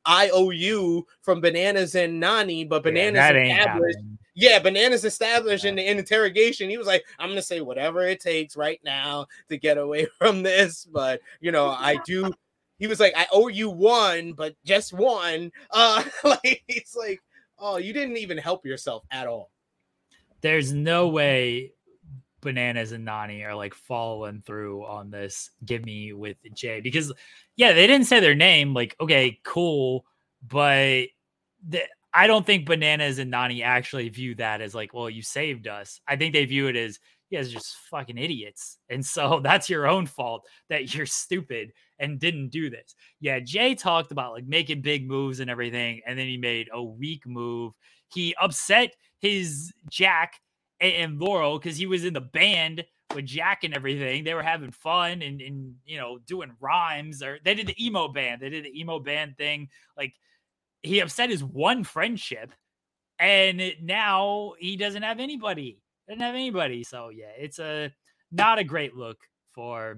E: I O U from Bananas and Nani, but Bananas
D: yeah, that ain't
E: established.
D: happening.
E: Yeah, Bananas established in the in interrogation. He was like, I'm going to say whatever it takes right now to get away from this. But, you know, I do. He was like, I owe you one, but just one. Uh, like, it's like, oh, you didn't even help yourself at all.
D: There's no way Bananas and Nani are like following through on this give me with Jay, because yeah, they didn't say their name. Like, okay, cool. But the, I don't think Bananas and Nani actually view that as like, well, you saved us. I think they view it as, you guys are just fucking idiots. And so that's your own fault that you're stupid and didn't do this. Yeah, Jay talked about like making big moves and everything, and then he made a weak move. He upset his Jack and, and Laurel because he was in the band with Jack and everything. They were having fun and, and, you know, doing rhymes, or they did the emo band. They did the emo band thing. Like, he upset his one friendship, and it, now he doesn't have anybody. Doesn't have anybody. So yeah, it's a not a great look for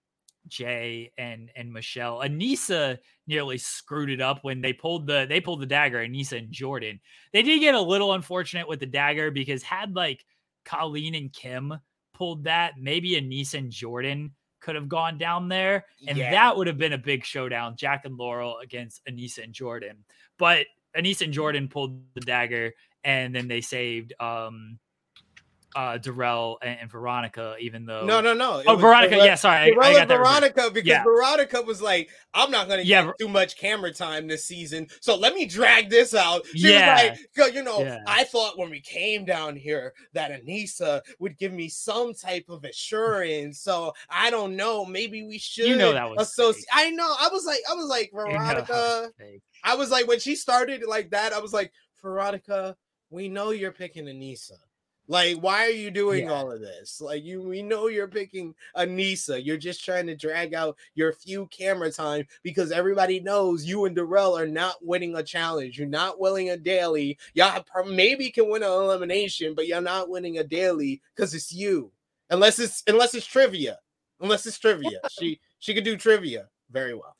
D: Jay and and Michelle. Anissa nearly screwed it up when they pulled the they pulled the dagger. Anissa and Jordan. They did get a little unfortunate with the dagger, because had like Colleen and Kim pulled that, maybe Anissa and Jordan could have gone down there, and
E: Yeah.
D: that would have been a big showdown. Jack and Laurel against Anissa and Jordan. But Anissa and Jordan pulled the dagger, and then they saved um uh Darrell and, and Veronica, even though
E: No, no, no. It
D: oh
E: was
D: Veronica,
E: Darrell-
D: yeah, sorry, I,
E: Darrell
D: I got
E: and
D: that reversed.
E: Veronica, because
D: Yeah.
E: Veronica was like, I'm not going to
D: Yeah,
E: get too much camera time this season, so let me drag this out. She
D: Yeah.
E: was like, "Yo, you know,
D: Yeah.
E: I thought when we came down here that Anissa would give me some type of assurance, so I don't know, maybe we should
D: You know that was
E: associate."
D: fake.
E: I know. I was like, I was like,
D: You know that
E: Veronica.
D: was fake.
E: I was like, when she started like that, I was like, Veronica, we know you're picking Anissa. Like, why are you doing
D: Yeah.
E: all of this? Like, you, we know you're picking Anissa. You're just trying to drag out your few camera time because everybody knows you and Darrell are not winning a challenge. You're not winning a daily. Y'all pro- maybe can win an elimination, but you're not winning a daily because it's you. Unless it's unless it's trivia. Unless it's trivia. She she could do trivia very well.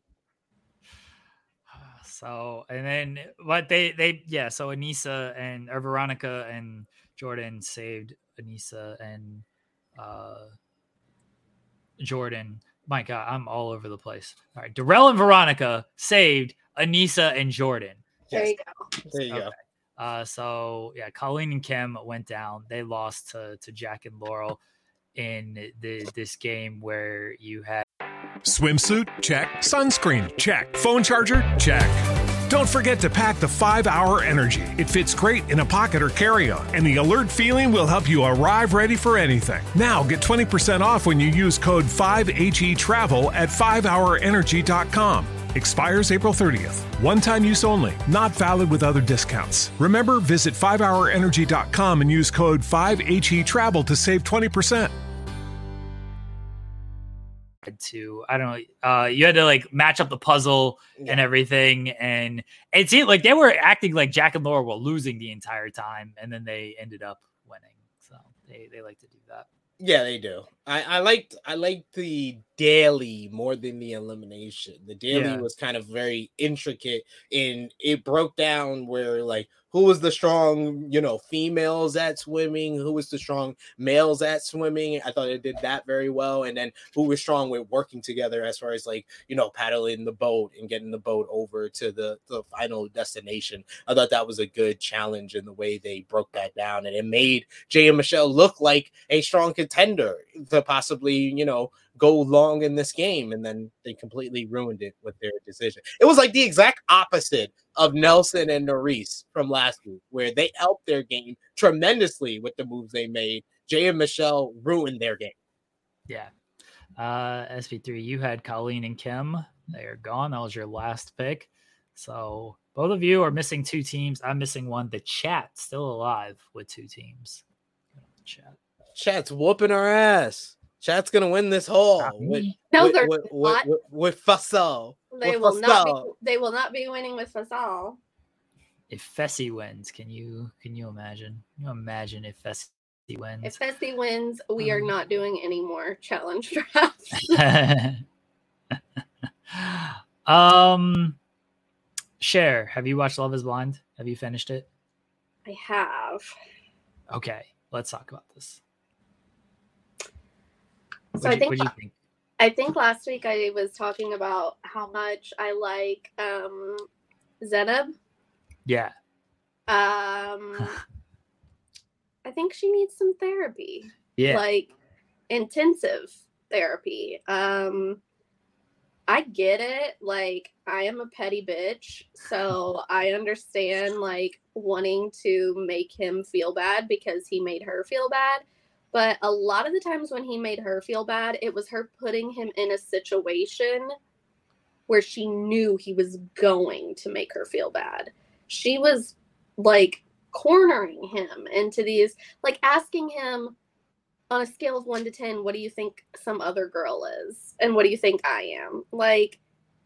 D: So, and then, but they, they, yeah, so Anissa and, or Veronica and Jordan saved Anissa and uh, Jordan. My God, I'm all over the place. All right. Darrell and Veronica saved Anissa and Jordan.
H: There
E: Yes.
H: you go.
E: There you
D: Okay.
E: go.
D: Uh, so yeah, Colleen and Kim went down. They lost to, to Jack and Laurel in the, this game where you had
F: Swimsuit? Check. Sunscreen? Check. Phone charger? Check. Don't forget to pack the five hour Energy. It fits great in a pocket or carry-on, and the alert feeling will help you arrive ready for anything. Now get twenty percent off when you use code five H E travel at five hour energy dot com. Expires April thirtieth. One-time use only. Not valid with other discounts. Remember, visit five hour energy dot com and use code five H E travel to save twenty percent.
D: to I don't know uh you had to like match up the puzzle and
E: Yeah.
D: everything, and it seemed like they were acting like Jack and Laura were losing the entire time, and then they ended up winning. So they they like to do that.
E: Yeah, they do. I, I liked I liked the daily more than the elimination. The daily
D: Yeah.
E: was kind of very intricate, and it broke down where like who was the strong, you know, females at swimming, who was the strong males at swimming. I thought it did that very well, and then who was strong with working together as far as like, you know, paddling the boat and getting the boat over to the, the final destination. I thought that was a good challenge in the way they broke that down, and it made Jay and Michelle look like a strong contender to possibly, you know, go long in this game, and then they completely ruined it with their decision. It was like the exact opposite of Nelson and Nerese from last week, where they helped their game tremendously with the moves they made. Jay and Michelle ruined their game.
D: Yeah. Uh S P three, you had Colleen and Kim. They are gone. That was your last pick. So both of you are missing two teams. I'm missing one. The chat still alive with two teams. Chat.
E: Chat's whooping our ass. Chat's gonna win this hole
D: Not
E: with
D: me.
H: No,
E: with,
H: they're
E: with, with,
H: not.
E: with, with Fussell.
H: They
E: With
H: will not. Be,
E: Fussell.
H: they will not be winning with Fasal.
D: If Fessy wins, can you can you imagine? Can you imagine if Fessy wins?
H: If Fessy wins, we are
D: Um,
H: not doing any more challenge drafts.
D: um Cher, have you watched Love is Blind? Have you finished it?
H: I have.
D: Okay, let's talk about this.
H: So
D: What'd
H: I
D: you,
H: think
D: what'd you think?
H: I think last week I was talking about how much I like um, Zenab.
D: Yeah.
H: Um, I think she needs some therapy.
D: Yeah.
H: Like intensive therapy. Um, I get it. Like, I am a petty bitch, so I understand like wanting to make him feel bad because he made her feel bad. But a lot of the times when he made her feel bad, it was her putting him in a situation where she knew he was going to make her feel bad. She was like cornering him into these, like asking him on a scale of one to ten, what do you think some other girl is? And what do you think I am? Like,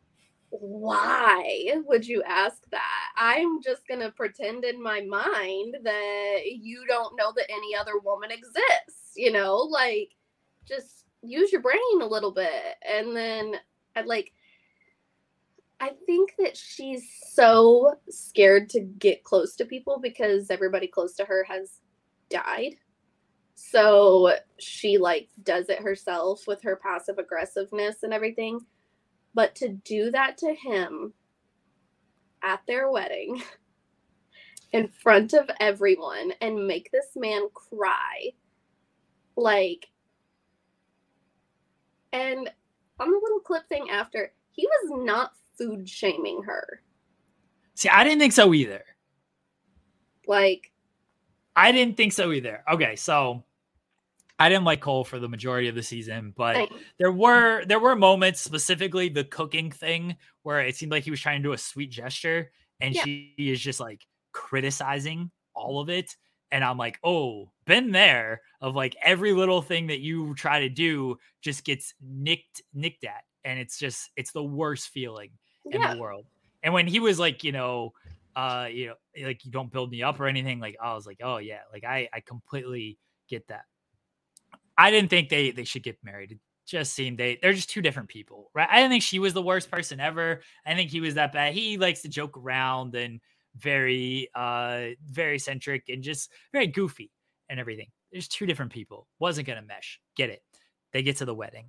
H: why would you ask that? I'm just going to pretend in my mind that you don't know that any other woman exists, you know, like just use your brain a little bit. And then I like, I think that she's so scared to get close to people because everybody close to her has died. So she like does it herself with her passive aggressiveness and everything. But to do that to him at their wedding in front of everyone and make this man cry, like, and on the little clip thing after, he was not food shaming her.
D: See, I didn't think so either.
H: Like,
D: I didn't think so either. Okay, so I didn't like Cole for the majority of the season, but
H: Same.
D: there were there were moments, specifically the cooking thing, where it seemed like he was trying to do a sweet gesture, and
H: Yeah.
D: she is just like criticizing all of it. And I'm like, oh, been there, of like every little thing that you try to do just gets nicked nicked at, and it's just it's the worst feeling in
H: Yeah.
D: the world. And when he was like, you know, uh, you know, like you don't build me up or anything, like I was like, oh yeah, like I I completely get that. I didn't think they they should get married. It just seemed they they're just two different people, right? I didn't think she was the worst person ever. I think he was that bad. He likes to joke around and very uh very eccentric and just very goofy and everything. There's two different people. Wasn't gonna mesh. Get it. They get to the wedding.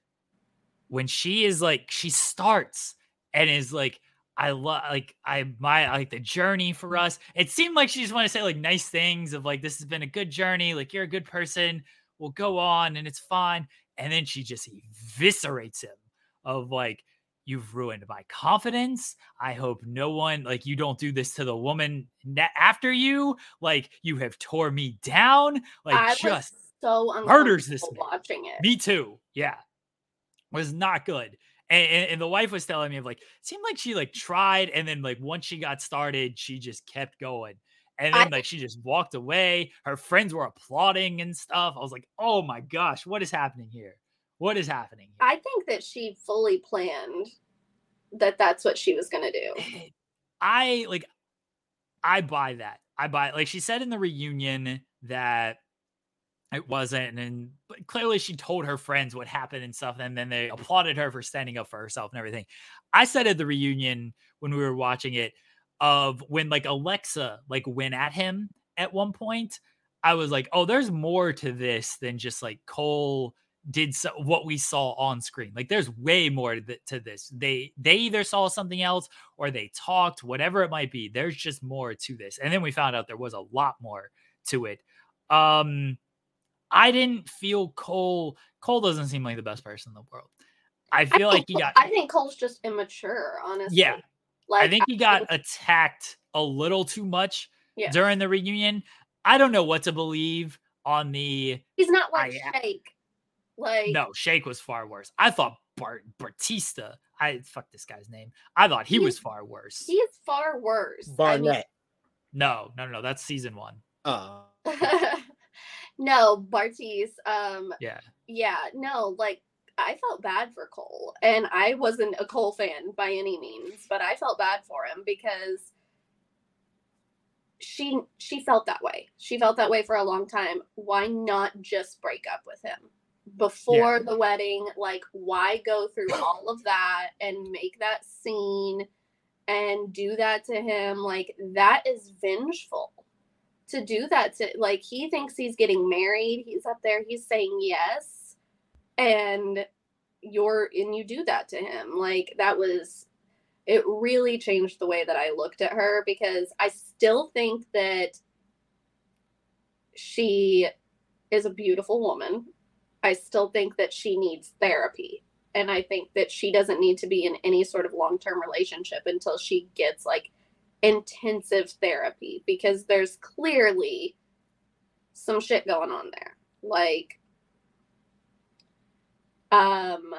D: When she is like, she starts and is like, I love like I my like the journey for us. It seemed like she just wanted to say like nice things of like, this has been a good journey, like you're a good person. We'll go on and it's fine. And then she just eviscerates him of like, you've ruined my confidence. I hope no one, like, you don't do this to the woman na- after you. Like, you have tore me down. Like,
H: I
D: just
H: was so
D: murders this
H: uncomfortable
D: man.
H: watching it.
D: Me too. Yeah. Was not good. And, and, and the wife was telling me of like, it seemed like she like tried. And then like, once she got started, she just kept going. And then
H: I-
D: like, she just walked away. Her friends were applauding and stuff. I was like, oh my gosh, what is happening here? What is happening here?
H: I think that she fully planned that that's what she was going to do.
D: I like, I buy that. I buy, like she said in the reunion that it wasn't. And but clearly she told her friends what happened and stuff. And then they applauded her for standing up for herself and everything. I said at the reunion when we were watching it of when like Alexa like went at him at one point, I was like, oh, there's more to this than just like Cole did so, what we saw on screen. Like there's way more to, th- to this. They they either saw something else or they talked, whatever it might be. There's just more to this. And then we found out there was a lot more to it. Um, I didn't feel Cole. Cole doesn't seem like the best person in the world. I feel
H: I
D: like
H: think,
D: he got.
H: I think Cole's just immature, honestly.
D: Yeah,
H: like
D: I think he got attacked a little too much
H: yeah.
D: during the reunion. I don't know what to believe on the.
H: He's not like
D: I,
H: Shake. Like
D: no, Shake was far worse. I thought Bart Batista. I fuck this guy's name. I thought he
H: He's-
D: was far worse.
H: He's far worse.
E: Barnett.
D: No, no, no, no. That's season one.
E: Uh,
H: I mean, no, Bartiz. Um,
D: Yeah.
H: yeah, no, like I felt bad for Cole, and I wasn't a Cole fan by any means, but I felt bad for him because she she felt that way. She felt that way for a long time. Why not just break up with him before
D: Yeah.
H: the wedding? Like, why go through all of that and make that scene and do that to him, like, that is vengeful. To do that to, like, he thinks he's getting married. He's up there, he's saying yes. And you're, and you do that to him. Like, that was, it really changed the way that I looked at her, because I still think that she is a beautiful woman. I still think that she needs therapy. And I think that she doesn't need to be in any sort of long-term relationship until she gets like intensive therapy, because there's clearly some shit going on there. Like, um,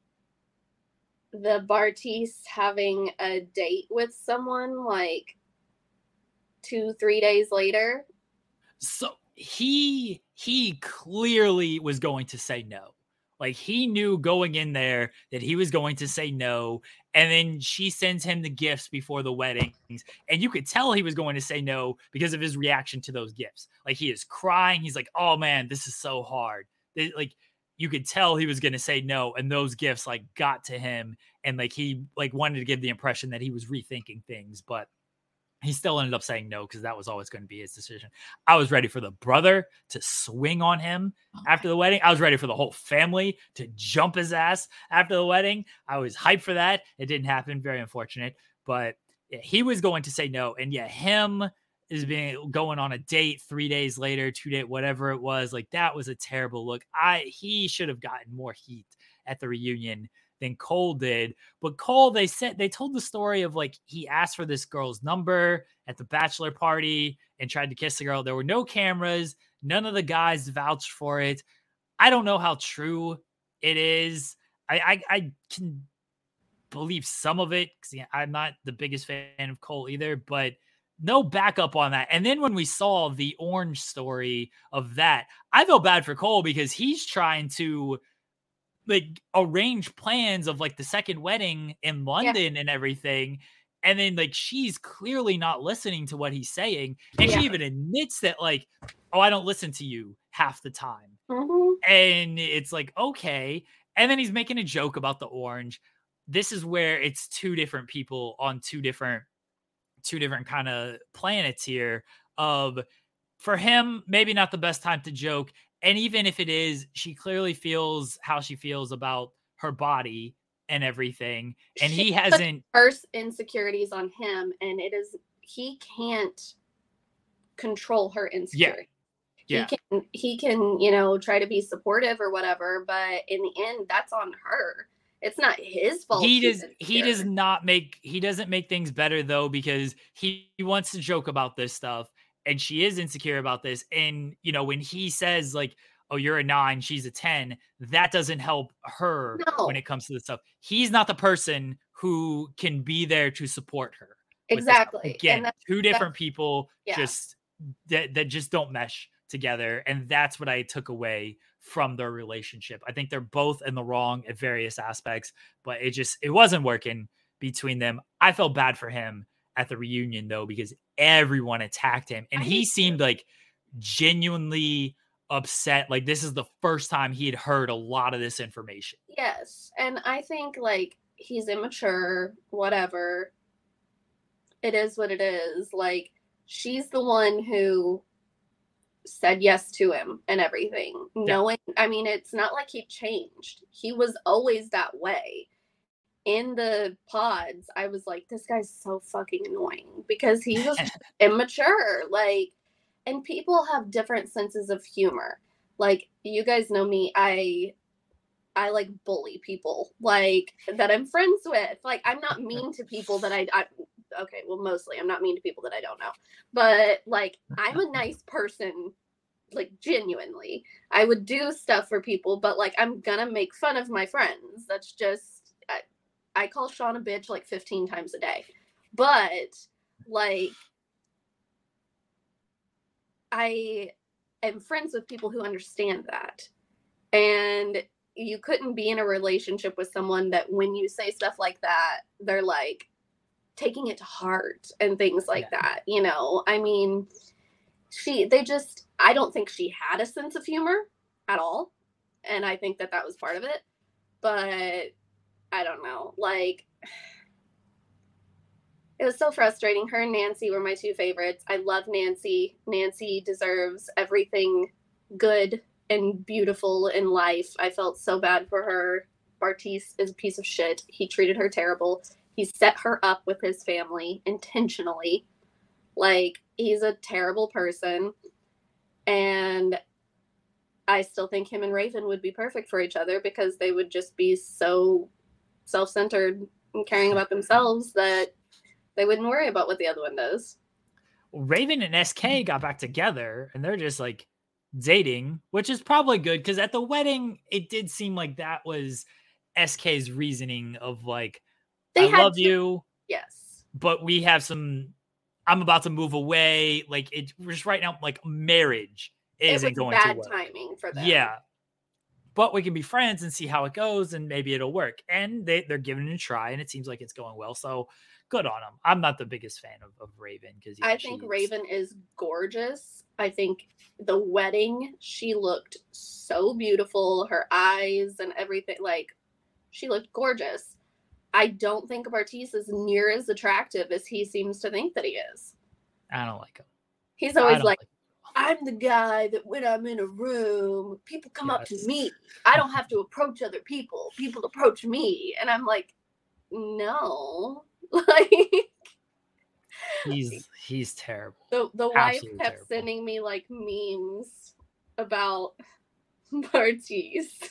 H: the Bartise having a date with someone like two, three days later.
D: So he, he clearly was going to say no. Like, he knew going in there that he was going to say no. And then she sends him the gifts before the weddings. And you could tell he was going to say no because of his reaction to those gifts. Like, he is crying. He's like, oh man, this is so hard. They, like, you could tell he was going to say no. And those gifts like got to him. And like, he like wanted to give the impression that he was rethinking things, but he still ended up saying no, because that was always going to be his decision. I was ready for the brother to swing on him after the wedding. I was ready for the whole family to jump his ass after the wedding. I was hyped for that. It didn't happen. Very unfortunate. But yeah, he was going to say no. And yeah, him is being going on a date three days later, two days, whatever it was. Like, that was a terrible look. I He should have gotten more heat at the reunion than Cole did. But Cole, they said, they told the story of like, he asked for this girl's number at the bachelor party and tried to kiss the girl. There were no cameras. None of the guys vouched for it. I don't know how true it is. I, I, I can believe some of it, because yeah, I'm not the biggest fan of Cole either, but no backup on that. And then when we saw the orange story of that, I felt bad for Cole, because he's trying to like arrange plans of like the second wedding in London yeah. and everything. And then like, she's clearly not listening to what he's saying. And yeah. she even admits that like, oh, I don't listen to you half the time.
H: Mm-hmm.
D: And it's like, okay. And then he's making a joke about the orange. This is where it's two different people on two different, two different kind of planets here of, for him, maybe not the best time to joke. And even if it is, she clearly feels how she feels about her body and everything. And
H: she
D: he hasn't
H: first insecurities on him, and it is, he can't control her insecurity.
D: Yeah.
H: He can, he can, you know, try to be supportive or whatever, but in the end, that's on her. It's not his fault.
D: He does, he does not make, he doesn't make things better though, because he, he wants to joke about this stuff. And she is insecure about this. And, you know, when he says like, oh, you're a nine, she's a ten, that doesn't help her
H: no.
D: when it comes to this stuff. He's not the person who can be there to support her.
H: Exactly.
D: Again, two different people
H: yeah.
D: just that, that just don't mesh together. And that's what I took away from their relationship. I think they're both in the wrong at various aspects, but it just, it wasn't working between them. I felt bad for him at the reunion though, because everyone attacked him and he seemed like genuinely upset. Like, this is the first time he had heard a lot of this information.
H: Yes. And I think like he's immature, whatever. It is what it is. Like, she's the one who said yes to him and everything. Yeah. Knowing, I mean, it's not like he changed. He was always that way. In the pods, I was like, this guy's so fucking annoying, because he was immature. Like, and people have different senses of humor. Like, you guys know me, I I like bully people like that I'm friends with. Like, I'm not mean to people that I, I okay, well, mostly I'm not mean to people that I don't know. But like, I'm a nice person, like, genuinely. I would do stuff for people, but like, I'm gonna make fun of my friends. That's just, I, I call Sean a bitch like fifteen times a day. But like, I am friends with people who understand that. And you couldn't be in a relationship with someone that when you say stuff like that, they're like taking it to heart and things like yeah. that. You know, I mean, she, they just, I don't think she had a sense of humor at all. And I think that that was part of it. But I don't know, like, It was so frustrating. Her and Nancy were my two favorites. I love Nancy. Nancy deserves everything good and beautiful in life. I felt so bad for her. Bartise is a piece of shit. He treated her terrible. He set her up with his family intentionally. Like, he's a terrible person. And I still think him and Raven would be perfect for each other because they would just be so self-centered and caring about themselves that they wouldn't worry about what the other one does.
D: Raven and S K got back together and they're just like dating, which is probably good because at the wedding, it did seem like that was S K's reasoning of like,
H: They
D: I
H: had
D: love
H: to-
D: you,
H: Yes.
D: but we have some, I'm about to move away. Like, it just right now, like marriage
H: It
D: isn't
H: was
D: going
H: bad
D: to work.
H: timing for them.
D: Yeah. But we can be friends and see how it goes and maybe it'll work. And they, they're giving it a try and it seems like it's going well. So good on them. I'm not the biggest fan of, of Raven because yeah,
H: I think
D: she's-
H: Raven is gorgeous. I think the wedding, she looked so beautiful. Her eyes and everything, like, she looked gorgeous. I don't think Bartise is near as attractive as he seems to think that he is.
D: I don't like him.
H: He's
D: I
H: always
D: don't
H: like,
D: like him.
H: I'm the guy that when I'm in a room, people come up to
D: Yes.
H: me. I don't have to approach other people. People approach me. And I'm like, no. Like,
D: He's he's terrible.
H: the, the wife
D: Absolutely
H: kept
D: terrible.
H: sending me like memes about Bartise.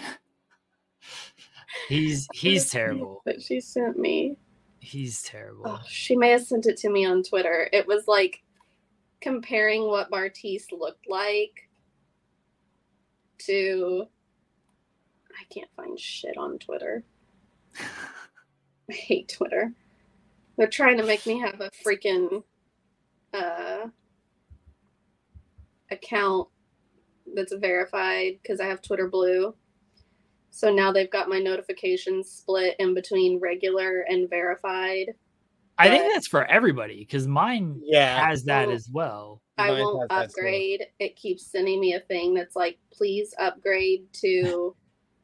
D: He's he's terrible.
H: That she sent me.
D: He's terrible.
H: Oh, she may have sent it to me on Twitter. It was like comparing what Bartise looked like to. I can't find shit on Twitter. I hate Twitter. They're trying to make me have a freaking uh, account that's verified because I have Twitter Blue. So now they've got my notifications split in between regular and verified.
D: I think
H: but-
D: that's for everybody because mine
E: Yeah.
D: has that
H: Well,
D: as well.
H: I
E: Mine
H: won't
E: has that too.
H: upgrade. It keeps sending me a thing that's like, please upgrade to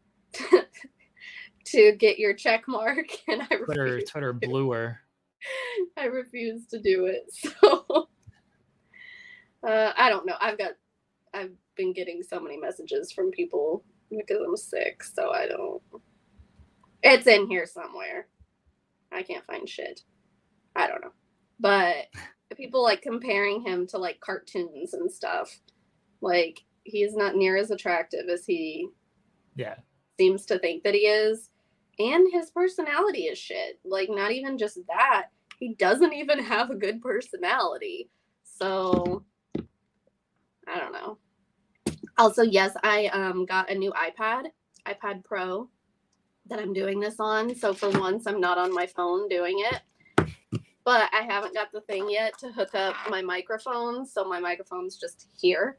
H: to get your check mark, and I
D: Twitter
H: refuse.
D: Twitter bluer.
H: I refuse to do it. So uh, I don't know. I've got I've been getting so many messages from people because I'm sick, so I don't. It's in here somewhere. I can't find shit. I don't know, but people like comparing him to like cartoons and stuff. Like, he's not near as attractive as he
D: Yeah.
H: seems to think that he is, and his personality is shit. Like, not even just that, he doesn't even have a good personality. So I don't know. Also, yes, I um got a new iPad, iPad Pro, that I'm doing this on. So for once, I'm not on my phone doing it. But I haven't got the thing yet to hook up my microphone, so my microphone's just here.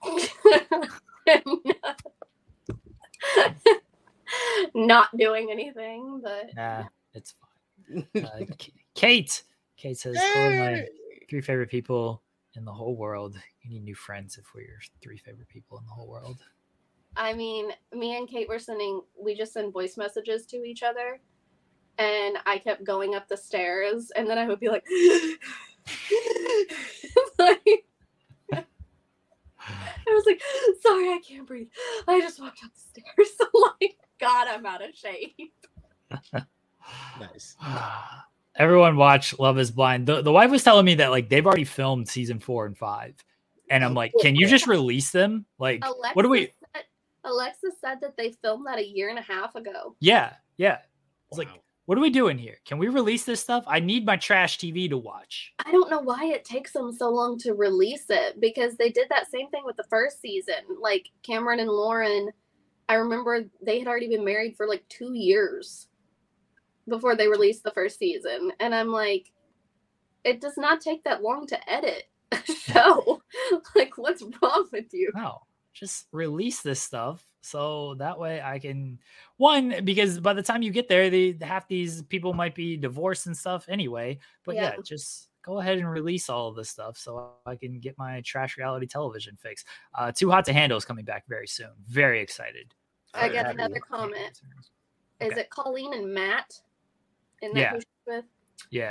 H: Not doing anything, but
D: Nah, it's fine. Uh, K- Kate. Kate says, "Who are my three favorite people in the whole world? You need new friends if we're your three favorite people in the whole world."
H: I mean, me and Kate were sending, we just send voice messages to each other. And I kept going up the stairs, and then I would be like, like I was like, sorry, I can't breathe. I just walked up the stairs. Like, God, I'm out of shape.
E: Nice.
D: Everyone watch Love is Blind. The, the wife was telling me that like they've already filmed season four and five. And I'm like, can you just release them? Like,
H: Alexa
D: what do we?
H: Said, Alexa said that they filmed that a year and a half ago.
D: Yeah, yeah. It's
E: Wow.
D: like, what are we doing here? Can we release this stuff? I need my trash T V to watch.
H: I don't know why it takes them so long to release it, because they did that same thing with the first season. Like, Cameron and Lauren, I remember they had already been married for like two years before they released the first season. And I'm like, it does not take that long to edit a show. Like, what's wrong with you?
D: No, just release this stuff so that way I can, one, because by the time you get there, they half these people might be divorced and stuff anyway. But yeah,
H: Yeah.
D: just go ahead and release all of this stuff so I can get my trash reality television fix. Uh, Too Hot to Handle is coming back very soon. Very excited.
H: I
D: for
H: got
D: that.
H: another comment. Is
D: Okay.
H: it Colleen and Matt? Isn't that
D: Yeah.
H: who she's with?
D: Yeah.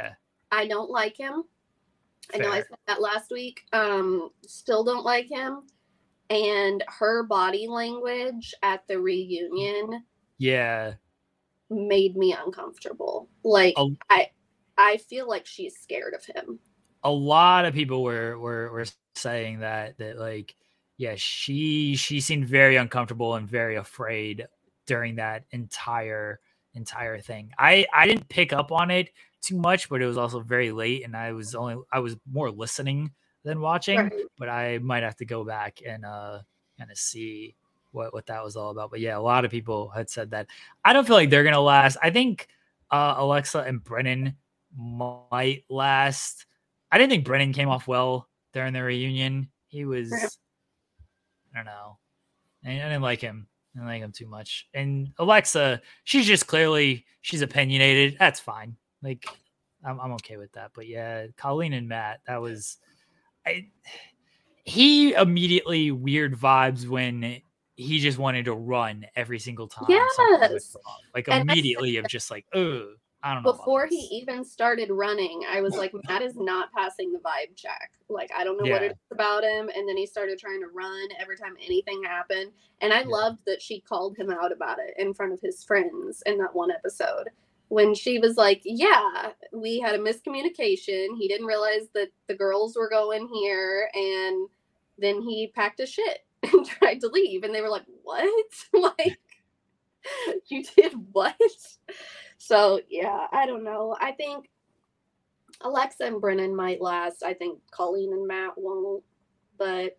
H: I don't like him. I know I
D: Fair.
H: said that last week. Um, still don't like him. And her body language at the reunion
D: Yeah.
H: made me uncomfortable. Like
D: A,
H: I I feel like she's scared of him.
D: a lot of people were, were were saying that that like, yeah, she she seemed very uncomfortable and very afraid during that entire entire thing. I I didn't pick up on it too much, but it was also very late, and I was only I was more listening than watching.
H: Right.
D: But I might have to go back and uh kind of see what what that was all about. But yeah, a lot of people had said that. I don't feel like they're gonna last. I think uh Alexa and Brennan might last. I didn't think Brennan came off well during the reunion. He was, I don't know. I, I didn't like him. I didn't like him too much. And Alexa, she's just clearly, she's opinionated. That's fine. Like, I'm, I'm okay with that. But yeah, Colleen and Matt, that was, I, he immediately weird vibes when he just wanted to run every single time. something was
H: Yes.
D: wrong. Like
H: And I
D: immediately of just like, ugh, I don't know. about
H: Before he
D: this.
H: even started running, I was like, Matt is not passing the vibe check. Like, I don't know what
D: Yeah.
H: it is about him. And then he started trying to run every time anything happened. And I
D: Yeah.
H: loved that she called him out about it in front of his friends in that one episode. When she was like, yeah, we had a miscommunication. He didn't realize that the girls were going here. And then he packed his shit and tried to leave. And they were like, what? Like, you did what? So, yeah, I don't know. I think Alexa and Brennan might last. I think Colleen and Matt won't. But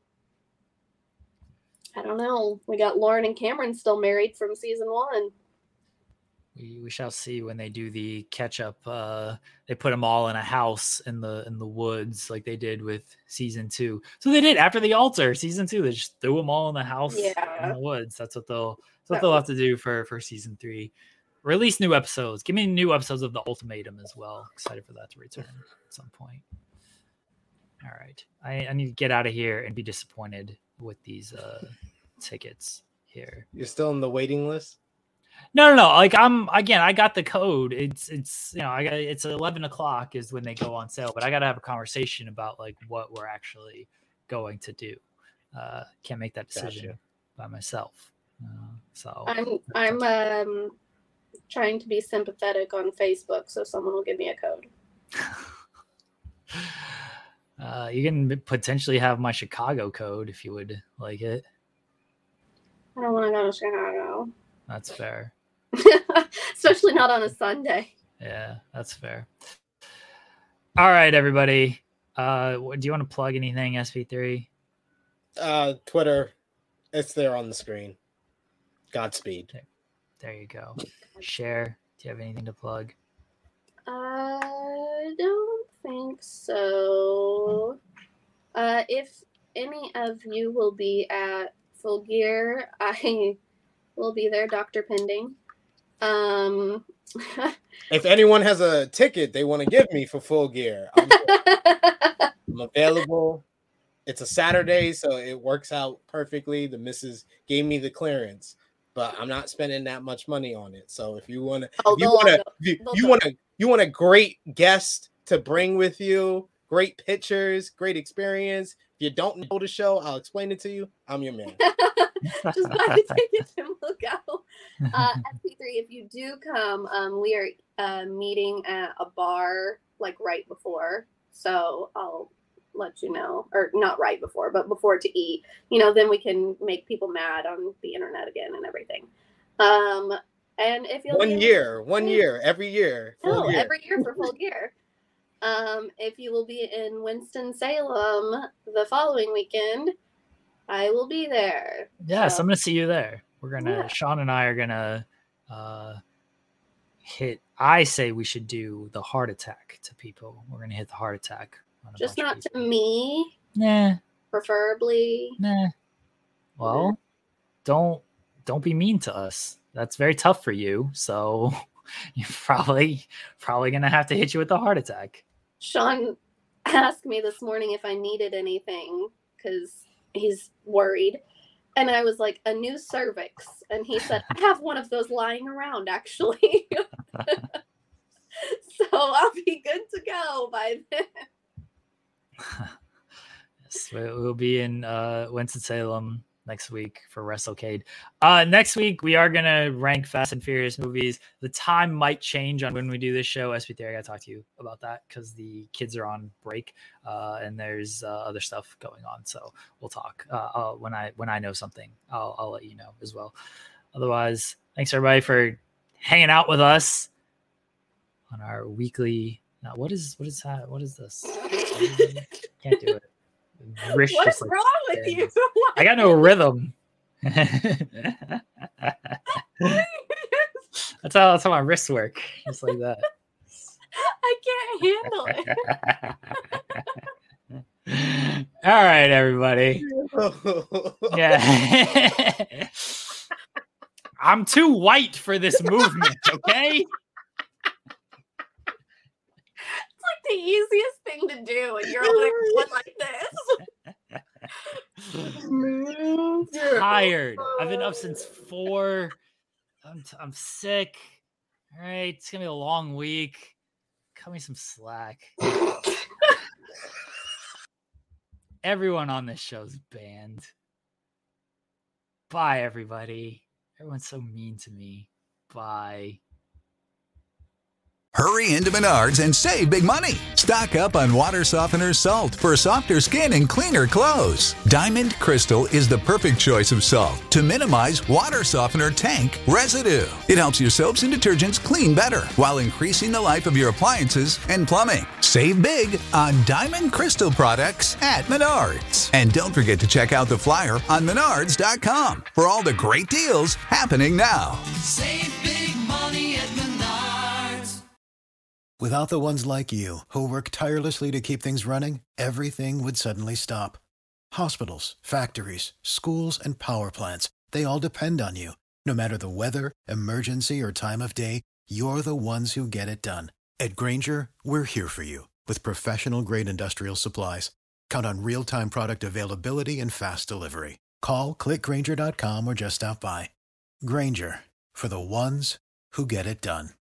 H: I don't know. We got Lauren and Cameron still married from season one.
D: We, we shall see when they do the catch up. Uh, they put them all in a house in the in the woods like they did with season two. So they did after the altar, season two. They just threw them all in the house
H: Yeah.
D: in the woods. That's what they'll that's what
H: That
D: they'll
H: was-
D: have to do for for season three. Release new episodes. Give me new episodes of the Ultimatum as well. Excited for that to return at some point. All right, I, I need to get out of here and be disappointed with these uh, tickets here.
E: You're still in the waiting list?
D: No, no, no. Like I'm again. I got the code. It's it's you know I got it's eleven o'clock is when they go on sale. But I got to have a conversation about like what we're actually going to do. Uh, can't make that decision
E: Gotcha.
D: by myself. Uh, so
H: I'm I'm um trying to be sympathetic on Facebook, so someone will give me a code.
D: uh, you can potentially have my Chicago code if you would like it.
H: I don't want to go to Chicago.
D: That's fair.
H: Especially not on a Sunday.
D: Yeah, that's fair. All right, everybody. Uh, what- do you want to plug anything, S P three?
E: Uh, Twitter, it's there on the screen. Godspeed.
D: There you go. Share. Do you have anything to plug?
H: I don't think so. Uh, if any of you will be at Full Gear, I will be there, Doctor Pending. Um,
E: If anyone has a ticket they want to give me for Full Gear, I'm, I'm available. It's a Saturday, so it works out perfectly. The missus gave me the clearance, but I'm not spending that much money on it. So if you want to,
H: Oh,
E: if you
H: they'll
E: want to,
H: all go.
E: you,
H: They'll
E: you
H: go.
E: want to, you want a great guest to bring with you, great pictures, great experience. If you don't know the show, I'll explain it to you. I'm your man.
H: just buy the tickets and we'll go. Uh, S P three, if you do come, um, we are uh, meeting at a bar like right before. So I'll let you know, or not right before, but before to eat. You know, then we can make people mad on the internet again and everything. Um, and if you'll be
E: One
H: in-
E: year, one year, every year.
H: No,
E: full year.
H: every year for Full Gear. Um, if you will be in Winston-Salem the following weekend, I will be there.
D: Yes,
H: So-
D: I'm gonna see you there. We're gonna
H: Yeah.
D: Sean and I are gonna uh hit I say we should do the heart attack to people. We're gonna hit the heart attack on a
H: Just
D: bunch of
H: not to
D: people.
H: me,
D: Nah,
H: preferably.
D: nah. Well, don't don't be mean to us. That's very tough for you. So you're probably probably gonna have to hit you with the heart attack.
H: Sean asked me this morning if I needed anything because he's worried. And I was like, a new cervix. And he said, I have one of those lying around, actually. So I'll be good to go by then.
D: Yes, we- we'll be in uh, Winston-Salem next week for WrestleCade. Uh, next week, we are going to rank Fast and Furious movies. The time might change on when we do this show. S P Theory, I got to talk to you about that because the kids are on break uh, and there's uh, other stuff going on. So we'll talk uh, I'll, when I when I know something. I'll, I'll let you know as well. Otherwise, thanks everybody for hanging out with us on our weekly. Now, what is what is that? What is this? Can't do it. Wrist
H: What's
D: just, like,
H: wrong with you?
D: I got no rhythm. that's how that's how my wrists work. Just like that.
H: I can't handle it.
D: All right, everybody. Yeah. I'm too white for this movement, okay?
H: It's like the easiest thing to do, and you're like, what, like this?
D: I'm tired. I've been up since four. I'm t- I'm sick. All right, it's gonna be a long week. Cut me some slack. Everyone on this show's banned. Bye, everybody. Everyone's so mean to me. Bye.
A: Hurry into Menards and save big money. Stock up on water softener salt for softer skin and cleaner clothes. Diamond Crystal is the perfect choice of salt to minimize water softener tank residue. It helps your soaps and detergents clean better while increasing the life of your appliances and plumbing. Save big on Diamond Crystal products at Menards. And don't forget to check out the flyer on menards dot com for all the great deals happening now.
B: Save big money at Menards.
C: Without the ones like you, who work tirelessly to keep things running, everything would suddenly stop. Hospitals, factories, schools, and power plants, they all depend on you. No matter the weather, emergency, or time of day, you're the ones who get it done. At Grainger, we're here for you with professional-grade industrial supplies. Count on real-time product availability and fast delivery. Call, click Grainger dot com, or just stop by. Grainger, for the ones who get it done.